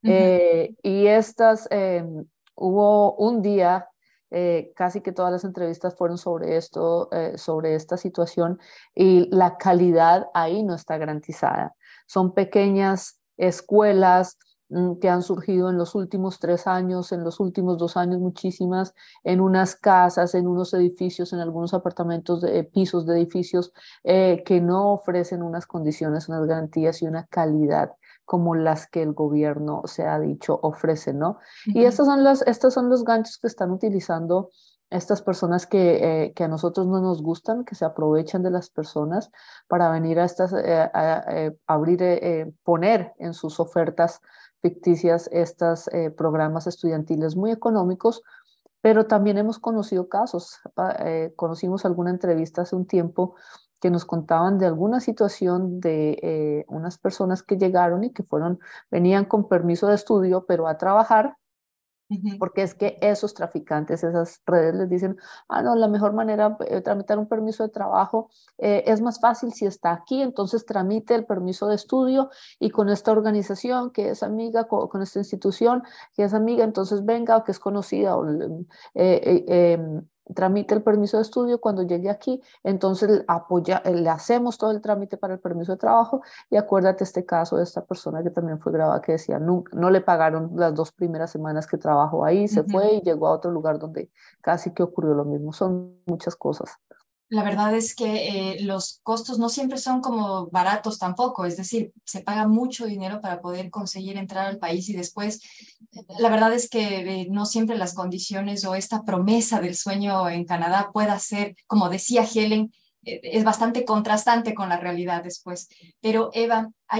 Y estas, hubo un día, casi que todas las entrevistas fueron sobre esto, sobre esta situación, y la calidad ahí no está garantizada. Son pequeñas escuelas que han surgido en los últimos 3 años, en los últimos 2 años, muchísimas, en unas casas, en unos edificios, en algunos apartamentos, de pisos de edificios que no ofrecen unas condiciones, unas garantías y una calidad como las que el gobierno se ha dicho ofrece, ¿no? Y estos son los ganchos que están utilizando estas personas que a nosotros no nos gustan, que se aprovechan de las personas para venir a estas, abrir, poner en sus ofertas ficticias estos programas estudiantiles muy económicos, pero también hemos conocido casos. Conocimos alguna entrevista hace un tiempo que nos contaban de alguna situación de unas personas que llegaron y que venían con permiso de estudio, pero a trabajar, porque es que esos traficantes, esas redes les dicen, ah, no, la mejor manera de tramitar un permiso de trabajo es más fácil si está aquí, entonces tramite el permiso de estudio y con esta organización que es amiga, con esta institución que es amiga, entonces venga o que es conocida o tramite el permiso de estudio cuando llegue aquí, entonces le hacemos todo el trámite para el permiso de trabajo y acuérdate este caso de esta persona que también fue grabada que decía, no le pagaron las 2 primeras semanas que trabajó ahí, se fue y llegó a otro lugar donde casi que ocurrió lo mismo. Son muchas cosas. la verdad es que los costos no siempre son como baratos tampoco, es decir, se paga mucho dinero para poder conseguir entrar al país y después, la verdad es que no siempre las condiciones o esta promesa del sueño en Canadá pueda ser, como decía Helen, es bastante contrastante con la realidad después. Pero Eva, hay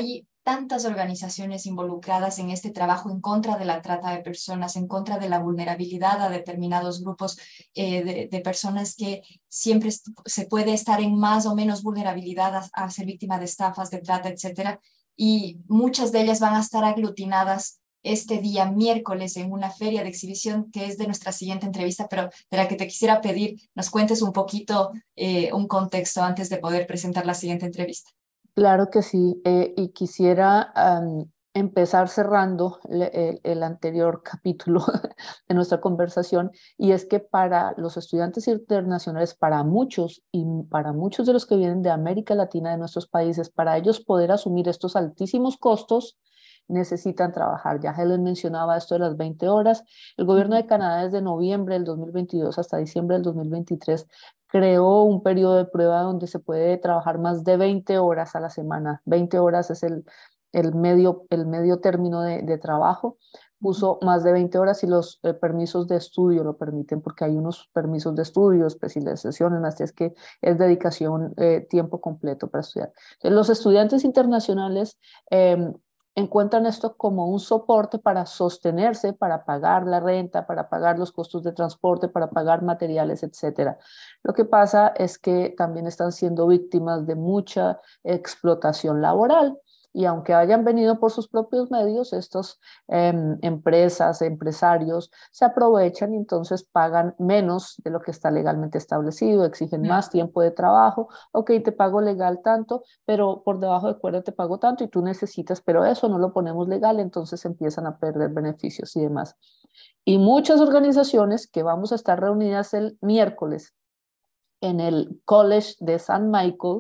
tantas organizaciones involucradas en este trabajo en contra de la trata de personas, en contra de la vulnerabilidad a determinados grupos de personas que siempre se puede estar en más o menos vulnerabilidad a ser víctima de estafas, de trata, etcétera. Y muchas de ellas van a estar aglutinadas este día miércoles en una feria de exhibición que es de nuestra siguiente entrevista, pero de la que te quisiera pedir nos cuentes un poquito un contexto antes de poder presentar la siguiente entrevista. Claro que sí, y quisiera empezar cerrando el anterior capítulo de nuestra conversación, y es que para los estudiantes internacionales, para muchos y para muchos de los que vienen de América Latina, de nuestros países, para ellos poder asumir estos altísimos costos, necesitan trabajar. Ya Helen mencionaba esto de las 20 horas. El gobierno de Canadá desde noviembre del 2022 hasta diciembre del 2023 creó un periodo de prueba donde se puede trabajar más de 20 horas a la semana. 20 horas es el medio término de trabajo. Puso más de 20 horas y los permisos de estudio lo permiten porque hay unos permisos de estudio, especializaciones, así es que es dedicación tiempo completo para estudiar. Los estudiantes internacionales encuentran esto como un soporte para sostenerse, para pagar la renta, para pagar los costos de transporte, para pagar materiales, etc. Lo que pasa es que también están siendo víctimas de mucha explotación laboral. Y aunque hayan venido por sus propios medios, estos empresas, empresarios se aprovechan y entonces pagan menos de lo que está legalmente establecido, exigen más tiempo de trabajo. Ok, te pago legal tanto, pero por debajo de cuerda te pago tanto y tú necesitas, pero eso no lo ponemos legal, entonces empiezan a perder beneficios y demás. Y muchas organizaciones que vamos a estar reunidas el miércoles en el College de San Michael,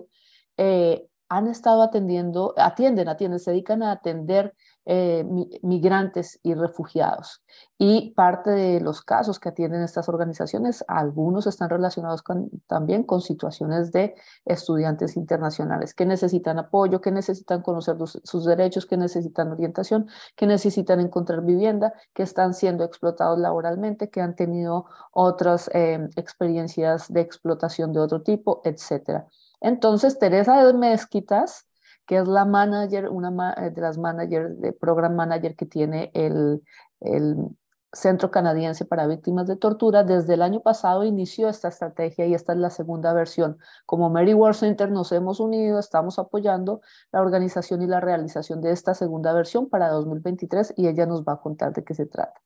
han estado atienden, se dedican a atender migrantes y refugiados. Y parte de los casos que atienden estas organizaciones, algunos están relacionados también con situaciones de estudiantes internacionales que necesitan apoyo, que necesitan conocer sus derechos, que necesitan orientación, que necesitan encontrar vivienda, que están siendo explotados laboralmente, que han tenido otras experiencias de explotación de otro tipo, etc. Entonces, Teresa de Mezquitas, que es la manager, una de las managers, de program manager que tiene el Centro Canadiense para Víctimas de Tortura, desde el año pasado inició esta estrategia y esta es la segunda versión. Como Mary Ward Center nos hemos unido, estamos apoyando la organización y la realización de esta segunda versión para 2023 y ella nos va a contar de qué se trata.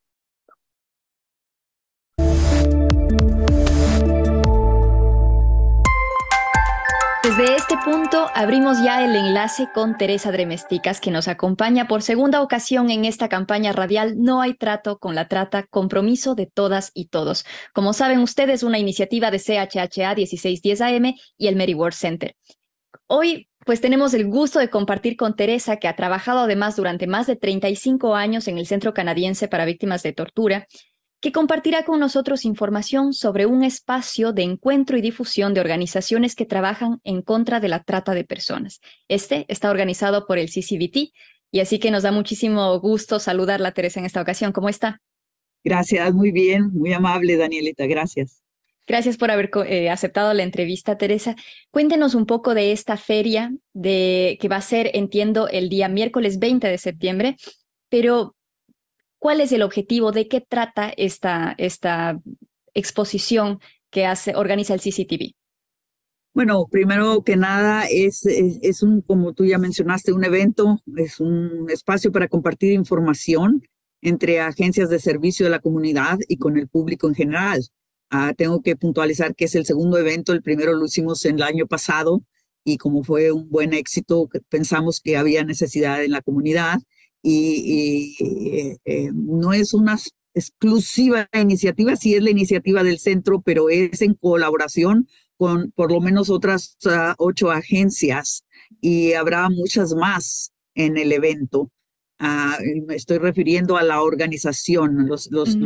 Desde este punto abrimos ya el enlace con Teresa Dremesticas, que nos acompaña por segunda ocasión en esta campaña radial No hay trato con la trata, compromiso de todas y todos. Como saben ustedes, una iniciativa de CHHA 1610 AM y el Mary Ward Center. Hoy pues tenemos el gusto de compartir con Teresa, que ha trabajado además durante más de 35 años en el Centro Canadiense para Víctimas de Tortura, que compartirá con nosotros información sobre un espacio de encuentro y difusión de organizaciones que trabajan en contra de la trata de personas. Este está organizado por el CCVT y así que nos da muchísimo gusto saludarla, Teresa, en esta ocasión. ¿Cómo está? Gracias, muy bien, muy amable, Danielita, gracias. Gracias por haber aceptado la entrevista, Teresa. Cuéntenos un poco de esta feria que va a ser, entiendo, el día miércoles 20 de septiembre, pero ¿cuál es el objetivo? ¿De qué trata esta exposición que organiza el CCTV? Bueno, primero que nada es como tú ya mencionaste, un evento, es un espacio para compartir información entre agencias de servicio de la comunidad y con el público en general. Tengo que puntualizar que es el segundo evento, el primero lo hicimos el año pasado y como fue un buen éxito, pensamos que había necesidad en la comunidad. No es una exclusiva iniciativa, sí es la iniciativa del centro, pero es en colaboración con por lo menos otras 8 agencias y habrá muchas más en el evento. Me estoy refiriendo a la organización, los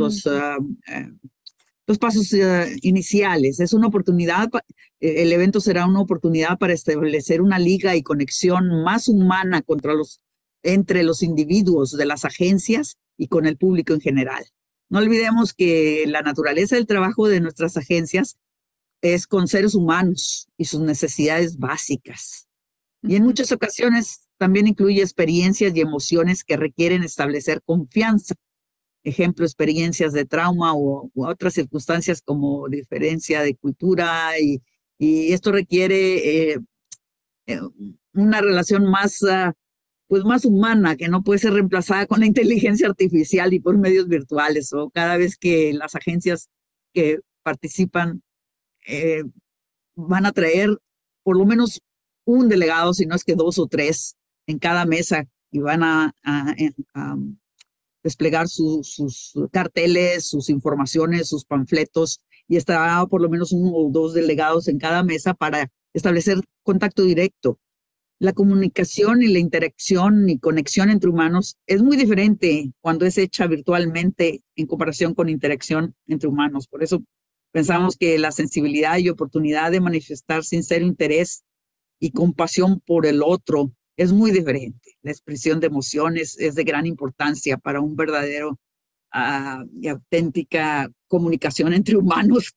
pasos iniciales. Es una oportunidad, el evento será una oportunidad para establecer una liga y conexión más humana entre los individuos de las agencias y con el público en general. No olvidemos que la naturaleza del trabajo de nuestras agencias es con seres humanos y sus necesidades básicas. Y en muchas ocasiones también incluye experiencias y emociones que requieren establecer confianza. Ejemplo, experiencias de trauma u otras circunstancias como diferencia de cultura y esto requiere una relación más, pues más humana, que no puede ser reemplazada con la inteligencia artificial y por medios virtuales. O cada vez que las agencias que participan van a traer por lo menos un delegado, si no es que 2 o 3 en cada mesa, y van a desplegar sus carteles, sus informaciones, sus panfletos, y estará por lo menos 1 o 2 delegados en cada mesa para establecer contacto directo. La comunicación y la interacción y conexión entre humanos es muy diferente cuando es hecha virtualmente en comparación con interacción entre humanos. Por eso pensamos que la sensibilidad y oportunidad de manifestar sincero interés y compasión por el otro es muy diferente. La expresión de emociones es de gran importancia para un verdadero y auténtica comunicación entre humanos.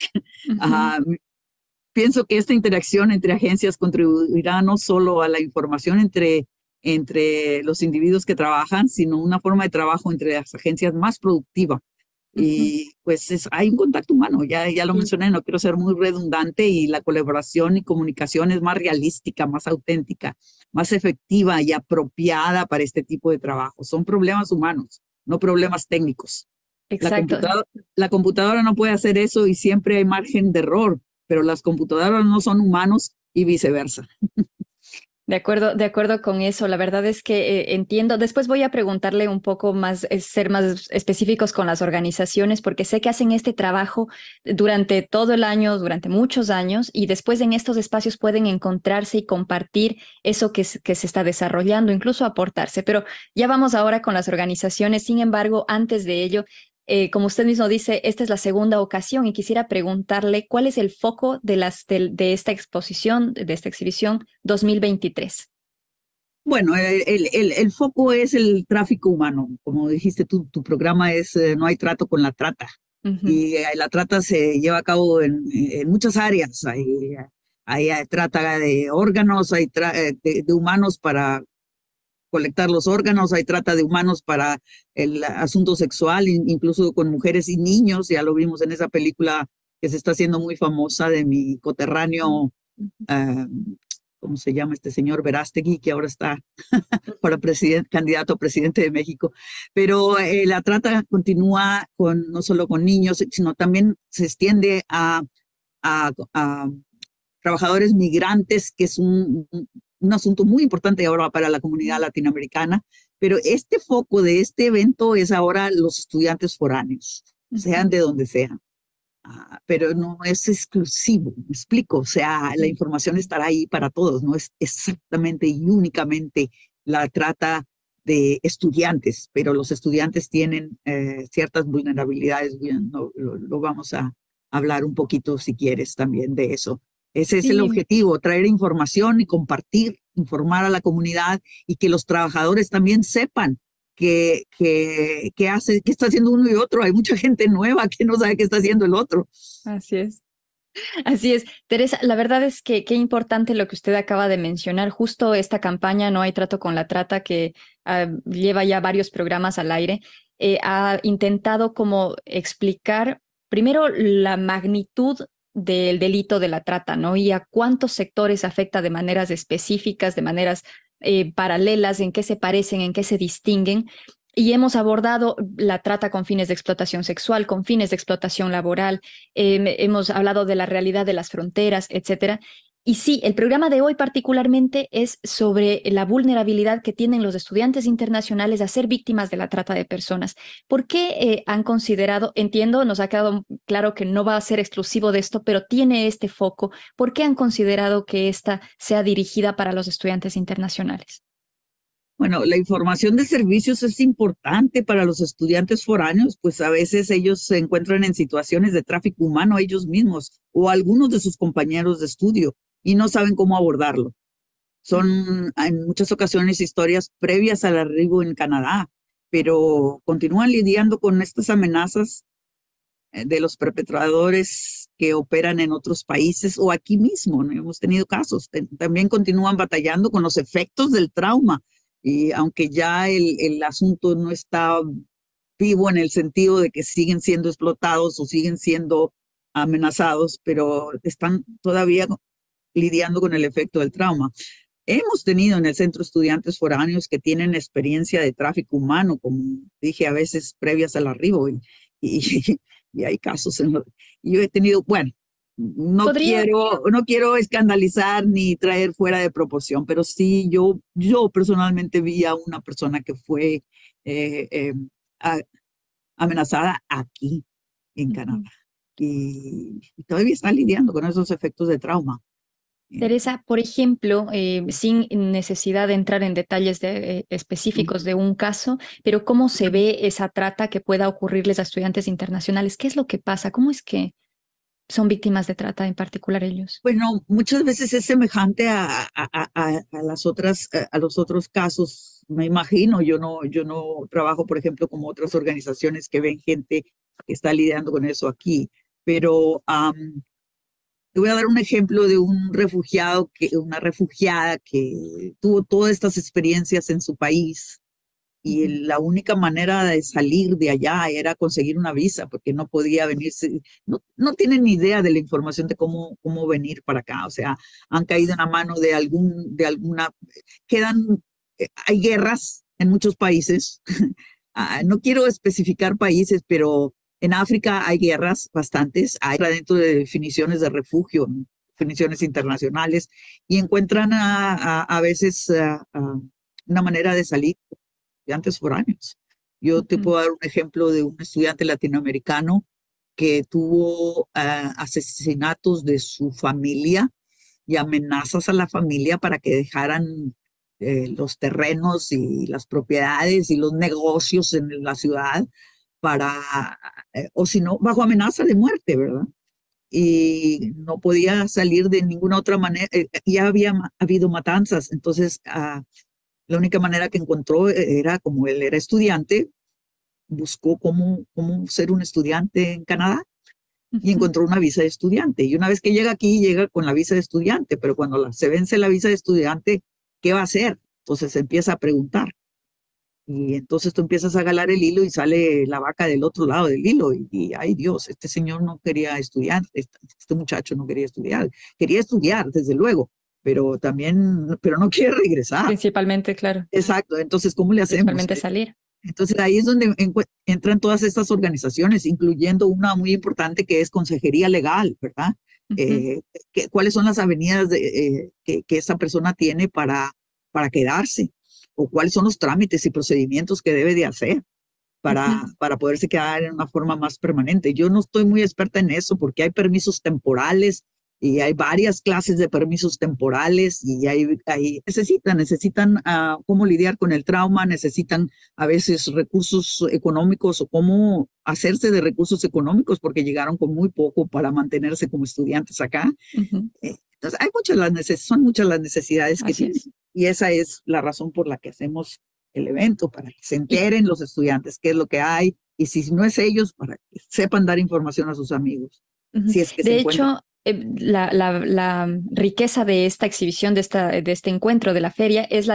Pienso que esta interacción entre agencias contribuirá no solo a la información entre los individuos que trabajan, sino una forma de trabajo entre las agencias más productiva. Y pues hay un contacto humano, ya lo mencioné, no quiero ser muy redundante, y la colaboración y comunicación es más realística, más auténtica, más efectiva y apropiada para este tipo de trabajo. Son problemas humanos, no problemas técnicos. Exacto. La computadora no puede hacer eso y siempre hay margen de error, pero las computadoras no son humanos y viceversa. De acuerdo con eso. La verdad es que entiendo. Después voy a preguntarle un poco más, ser más específicos con las organizaciones, porque sé que hacen este trabajo durante todo el año, durante muchos años, y después en estos espacios pueden encontrarse y compartir eso que se está desarrollando, incluso aportarse. Pero ya vamos ahora con las organizaciones. Sin embargo, antes de ello, como usted mismo dice, esta es la segunda ocasión y quisiera preguntarle cuál es el foco de esta exposición, de esta exhibición 2023. Bueno, el foco es el tráfico humano. Como dijiste, tu programa es No hay trato con la trata. Y la trata se lleva a cabo en muchas áreas. Hay trata de órganos, hay de humanos para colectar los órganos, hay trata de humanos para el asunto sexual, incluso con mujeres y niños. Ya lo vimos en esa película que se está haciendo muy famosa de mi coterráneo, ¿cómo se llama este señor? Verástegui, que ahora está para candidato a presidente de México. Pero la trata continúa no solo con niños, sino también se extiende a trabajadores migrantes, que es un asunto muy importante ahora para la comunidad latinoamericana. Pero este foco de este evento es ahora los estudiantes foráneos, sean de donde sean. Pero no es exclusivo, me explico. O sea, la información estará ahí para todos, no es exactamente y únicamente la trata de estudiantes, pero los estudiantes tienen ciertas vulnerabilidades. Bien, lo vamos a hablar un poquito, si quieres, también de eso. Ese es el objetivo, traer información y compartir, informar a la comunidad, y que los trabajadores también sepan qué está haciendo uno y otro. Hay mucha gente nueva que no sabe qué está haciendo el otro. Así es. Así es. Teresa, la verdad es que qué importante lo que usted acaba de mencionar. Justo esta campaña No hay trato con la trata, que lleva ya varios programas al aire, ha intentado como explicar primero la magnitud del delito de la trata, ¿no? Y a cuántos sectores afecta de maneras específicas, de maneras paralelas, en qué se parecen, en qué se distinguen. Y hemos abordado la trata con fines de explotación sexual, con fines de explotación laboral, hemos hablado de la realidad de las fronteras, etcétera. Y sí, el programa de hoy particularmente es sobre la vulnerabilidad que tienen los estudiantes internacionales a ser víctimas de la trata de personas. ¿Por qué han considerado, entiendo, nos ha quedado claro que no va a ser exclusivo de esto, pero tiene este foco? ¿Por qué han considerado que esta sea dirigida para los estudiantes internacionales? Bueno, la información de servicios es importante para los estudiantes foráneos, pues a veces ellos se encuentran en situaciones de tráfico humano ellos mismos o algunos de sus compañeros de estudio y no saben cómo abordarlo. Son en muchas ocasiones historias previas al arribo en Canadá, pero continúan lidiando con estas amenazas de los perpetradores que operan en otros países o aquí mismo, ¿no? Hemos tenido casos. También continúan batallando con los efectos del trauma. Y aunque ya el asunto no está vivo en el sentido de que siguen siendo explotados o siguen siendo amenazados, pero están todavía lidiando con el efecto del trauma. Hemos tenido en el centro estudiantes foráneos que tienen experiencia de tráfico humano, como dije, a veces previas al arribo, y hay casos en los... Yo he tenido, bueno, no quiero escandalizar ni traer fuera de proporción, pero sí, yo personalmente vi a una persona que fue amenazada aquí en Canadá y todavía está lidiando con esos efectos de trauma. Teresa, por ejemplo, sin necesidad de entrar en detalles específicos de un caso, pero ¿cómo se ve esa trata que pueda ocurrirles a estudiantes internacionales? ¿Qué es lo que pasa? ¿Cómo es que son víctimas de trata en particular ellos? Bueno, muchas veces es semejante a las otras, a los otros casos. Me imagino, yo no trabajo, por ejemplo, como otras organizaciones que ven gente que está lidiando con eso aquí, pero te voy a dar un ejemplo de un refugiado, una refugiada que tuvo todas estas experiencias en su país y la única manera de salir de allá era conseguir una visa porque no podía venirse, no tienen ni idea de la información de cómo venir para acá, o sea, han caído en la mano de alguna, hay guerras en muchos países, no quiero especificar países, pero en África hay guerras bastantes, hay dentro de definiciones de refugio, definiciones internacionales, y encuentran a veces una manera de salir, estudiantes foráneos. Yo te puedo dar un ejemplo de un estudiante latinoamericano que tuvo asesinatos de su familia y amenazas a la familia para que dejaran los terrenos y las propiedades y los negocios en la ciudad o si no, bajo amenaza de muerte, ¿verdad? Y no podía salir de ninguna otra manera. Ya había habido matanzas, entonces la única manera que encontró era, como él era estudiante, buscó cómo ser un estudiante en Canadá y encontró una visa de estudiante. Y una vez que llega aquí, llega con la visa de estudiante, pero cuando se vence la visa de estudiante, ¿qué va a hacer? Entonces se empieza a preguntar. Y entonces tú empiezas a jalar el hilo y sale la vaca del otro lado del hilo. Y ay Dios, este señor no quería estudiar, este muchacho no quería estudiar, desde luego, pero no quiere regresar. Principalmente, claro. Exacto, entonces, ¿cómo le hacemos? Principalmente salir. Entonces ahí es donde entran todas estas organizaciones, incluyendo una muy importante que es Consejería Legal, ¿verdad? ¿Cuáles son las avenidas que esa persona tiene para quedarse? ¿O cuáles son los trámites y procedimientos que debe de hacer para poderse quedar en una forma más permanente? Yo no estoy muy experta en eso porque hay permisos temporales y hay varias clases de permisos temporales y necesitan cómo lidiar con el trauma, necesitan a veces recursos económicos o cómo hacerse de recursos económicos porque llegaron con muy poco para mantenerse como estudiantes acá. Entonces, son muchas las necesidades que tienen. Y esa es la razón por la que hacemos el evento, para que se enteren los estudiantes qué es lo que hay, y si no es ellos, para que sepan dar información a sus amigos. Si es que de hecho, la riqueza de esta exhibición, de este encuentro de la feria, es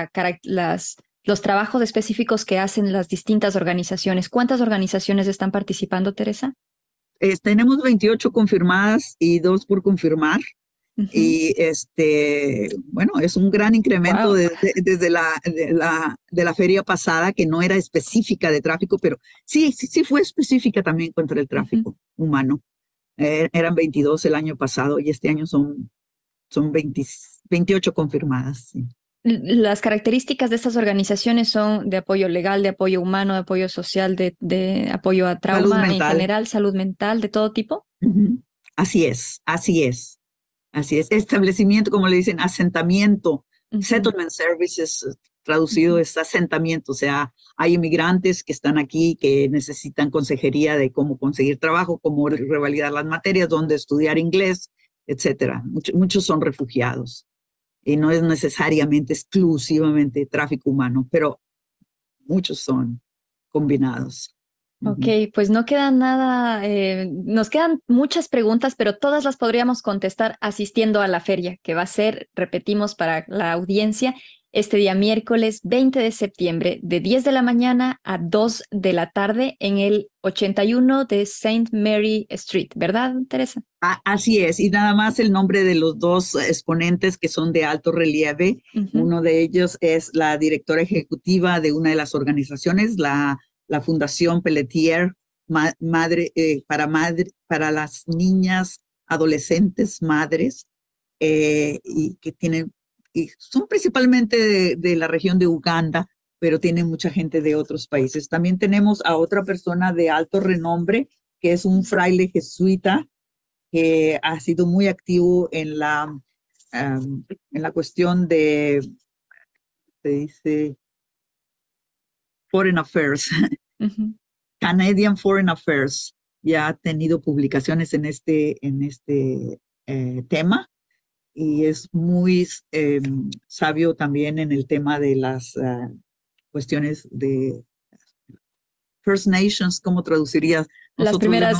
los trabajos específicos que hacen las distintas organizaciones. ¿Cuántas organizaciones están participando, Teresa? Tenemos 28 confirmadas y 2 por confirmar. Y bueno, es un gran incremento desde la feria pasada, que no era específica de tráfico, pero sí fue específica también contra el tráfico humano. Eran 22 el año pasado y este año son 28 confirmadas. Sí. Las características de estas organizaciones son de apoyo legal, de apoyo humano, de apoyo social, de apoyo a trauma en general, salud mental, de todo tipo. Así es. Establecimiento, como le dicen, asentamiento, settlement services, traducido es asentamiento. O sea, hay inmigrantes que están aquí que necesitan consejería de cómo conseguir trabajo, cómo revalidar las materias, dónde estudiar inglés, etcétera. Muchos son refugiados y no es necesariamente exclusivamente tráfico humano, pero muchos son combinados. Ok, pues no queda nada, nos quedan muchas preguntas, pero todas las podríamos contestar asistiendo a la feria, que va a ser, repetimos, para la audiencia, este día miércoles 20 de septiembre, de 10 de la mañana a 2 de la tarde en el 81 de Saint Mary Street, ¿verdad, Teresa? Así es, y nada más el nombre de los dos exponentes que son de alto relieve. Uno de ellos es la directora ejecutiva de una de las organizaciones, la Fundación Pelletier, para las niñas, adolescentes, madres, y que tienen, y son principalmente de la región de Uganda, pero tienen mucha gente de otros países. También tenemos a otra persona de alto renombre, que es un fraile jesuita, que ha sido muy activo en la cuestión de, se dice, Foreign Affairs, Canadian Foreign Affairs. Ya ha tenido publicaciones en este tema y es muy sabio también en el tema de las cuestiones de First Nations. ¿Cómo traducirías? Las primeras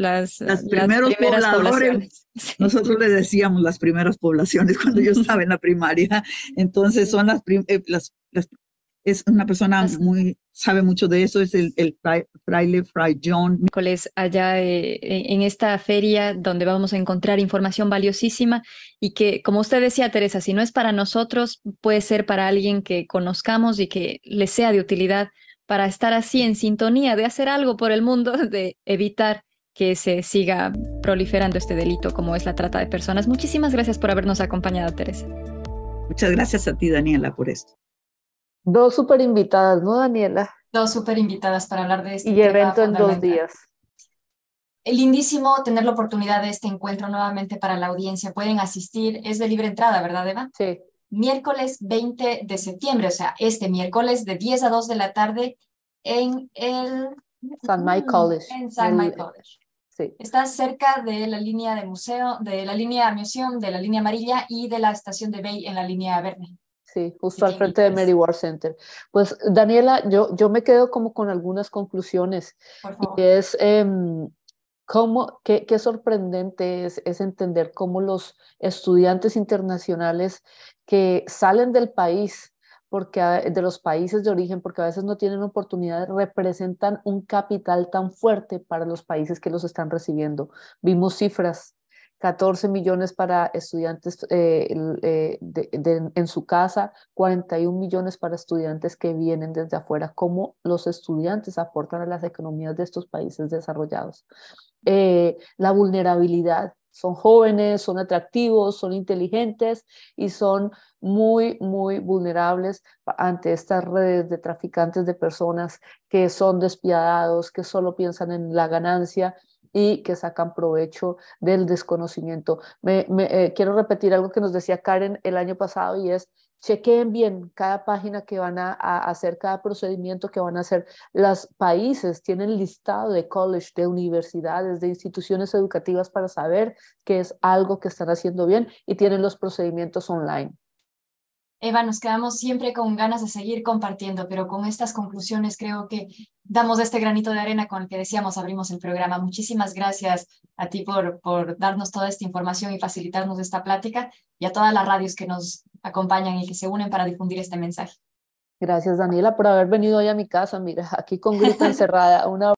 pobladores. Nosotros le decíamos las primeras poblaciones cuando yo estaba en la primaria. Entonces son es una persona sabe mucho de eso, es el fraile Fray John. Miércoles allá en esta feria donde vamos a encontrar información valiosísima y que, como usted decía, Teresa, si no es para nosotros, puede ser para alguien que conozcamos y que le sea de utilidad para estar así en sintonía de hacer algo por el mundo, de evitar que se siga proliferando este delito como es la trata de personas. Muchísimas gracias por habernos acompañado, Teresa. Muchas gracias a ti, Daniela, por esto. Dos súper invitadas, ¿no, Daniela? Dos súper invitadas para hablar de este y tema evento en 2 días. Lindísimo tener la oportunidad de este encuentro nuevamente para la audiencia. Pueden asistir, es de libre entrada, ¿verdad, Eva? Sí. Miércoles 20 de septiembre, o sea, este miércoles de 10 a 2 de la tarde en el St. Mike College. En St. Mike College. Sí. Está cerca de la línea de museo, de la línea Museum, de la línea amarilla y de la estación de Bay en la línea verde. Sí, justo al frente de Mary Ward Center. Pues, Daniela, yo me quedo como con algunas conclusiones. Por favor. Y es qué sorprendente es entender cómo los estudiantes internacionales que salen del país, de los países de origen, porque a veces no tienen oportunidades, representan un capital tan fuerte para los países que los están recibiendo. Vimos cifras. 14 millones para estudiantes en su casa, 41 millones para estudiantes que vienen desde afuera. ¿Cómo los estudiantes aportan a las economías de estos países desarrollados? La vulnerabilidad. Son jóvenes, son atractivos, son inteligentes y son muy, muy vulnerables ante estas redes de traficantes de personas que son despiadados, que solo piensan en la ganancia y que sacan provecho del desconocimiento. Quiero repetir algo que nos decía Karen el año pasado y es: chequeen bien cada página que van a hacer, cada procedimiento que van a hacer. Los países tienen listado de college, de universidades, de instituciones educativas para saber que es algo que están haciendo bien y tienen los procedimientos online. Eva, nos quedamos siempre con ganas de seguir compartiendo, pero con estas conclusiones creo que damos este granito de arena con el que decíamos abrimos el programa. Muchísimas gracias a ti por darnos toda esta información y facilitarnos esta plática, y a todas las radios que nos acompañan y que se unen para difundir este mensaje. Gracias, Daniela, por haber venido hoy a mi casa. Mira, aquí con grita encerrada.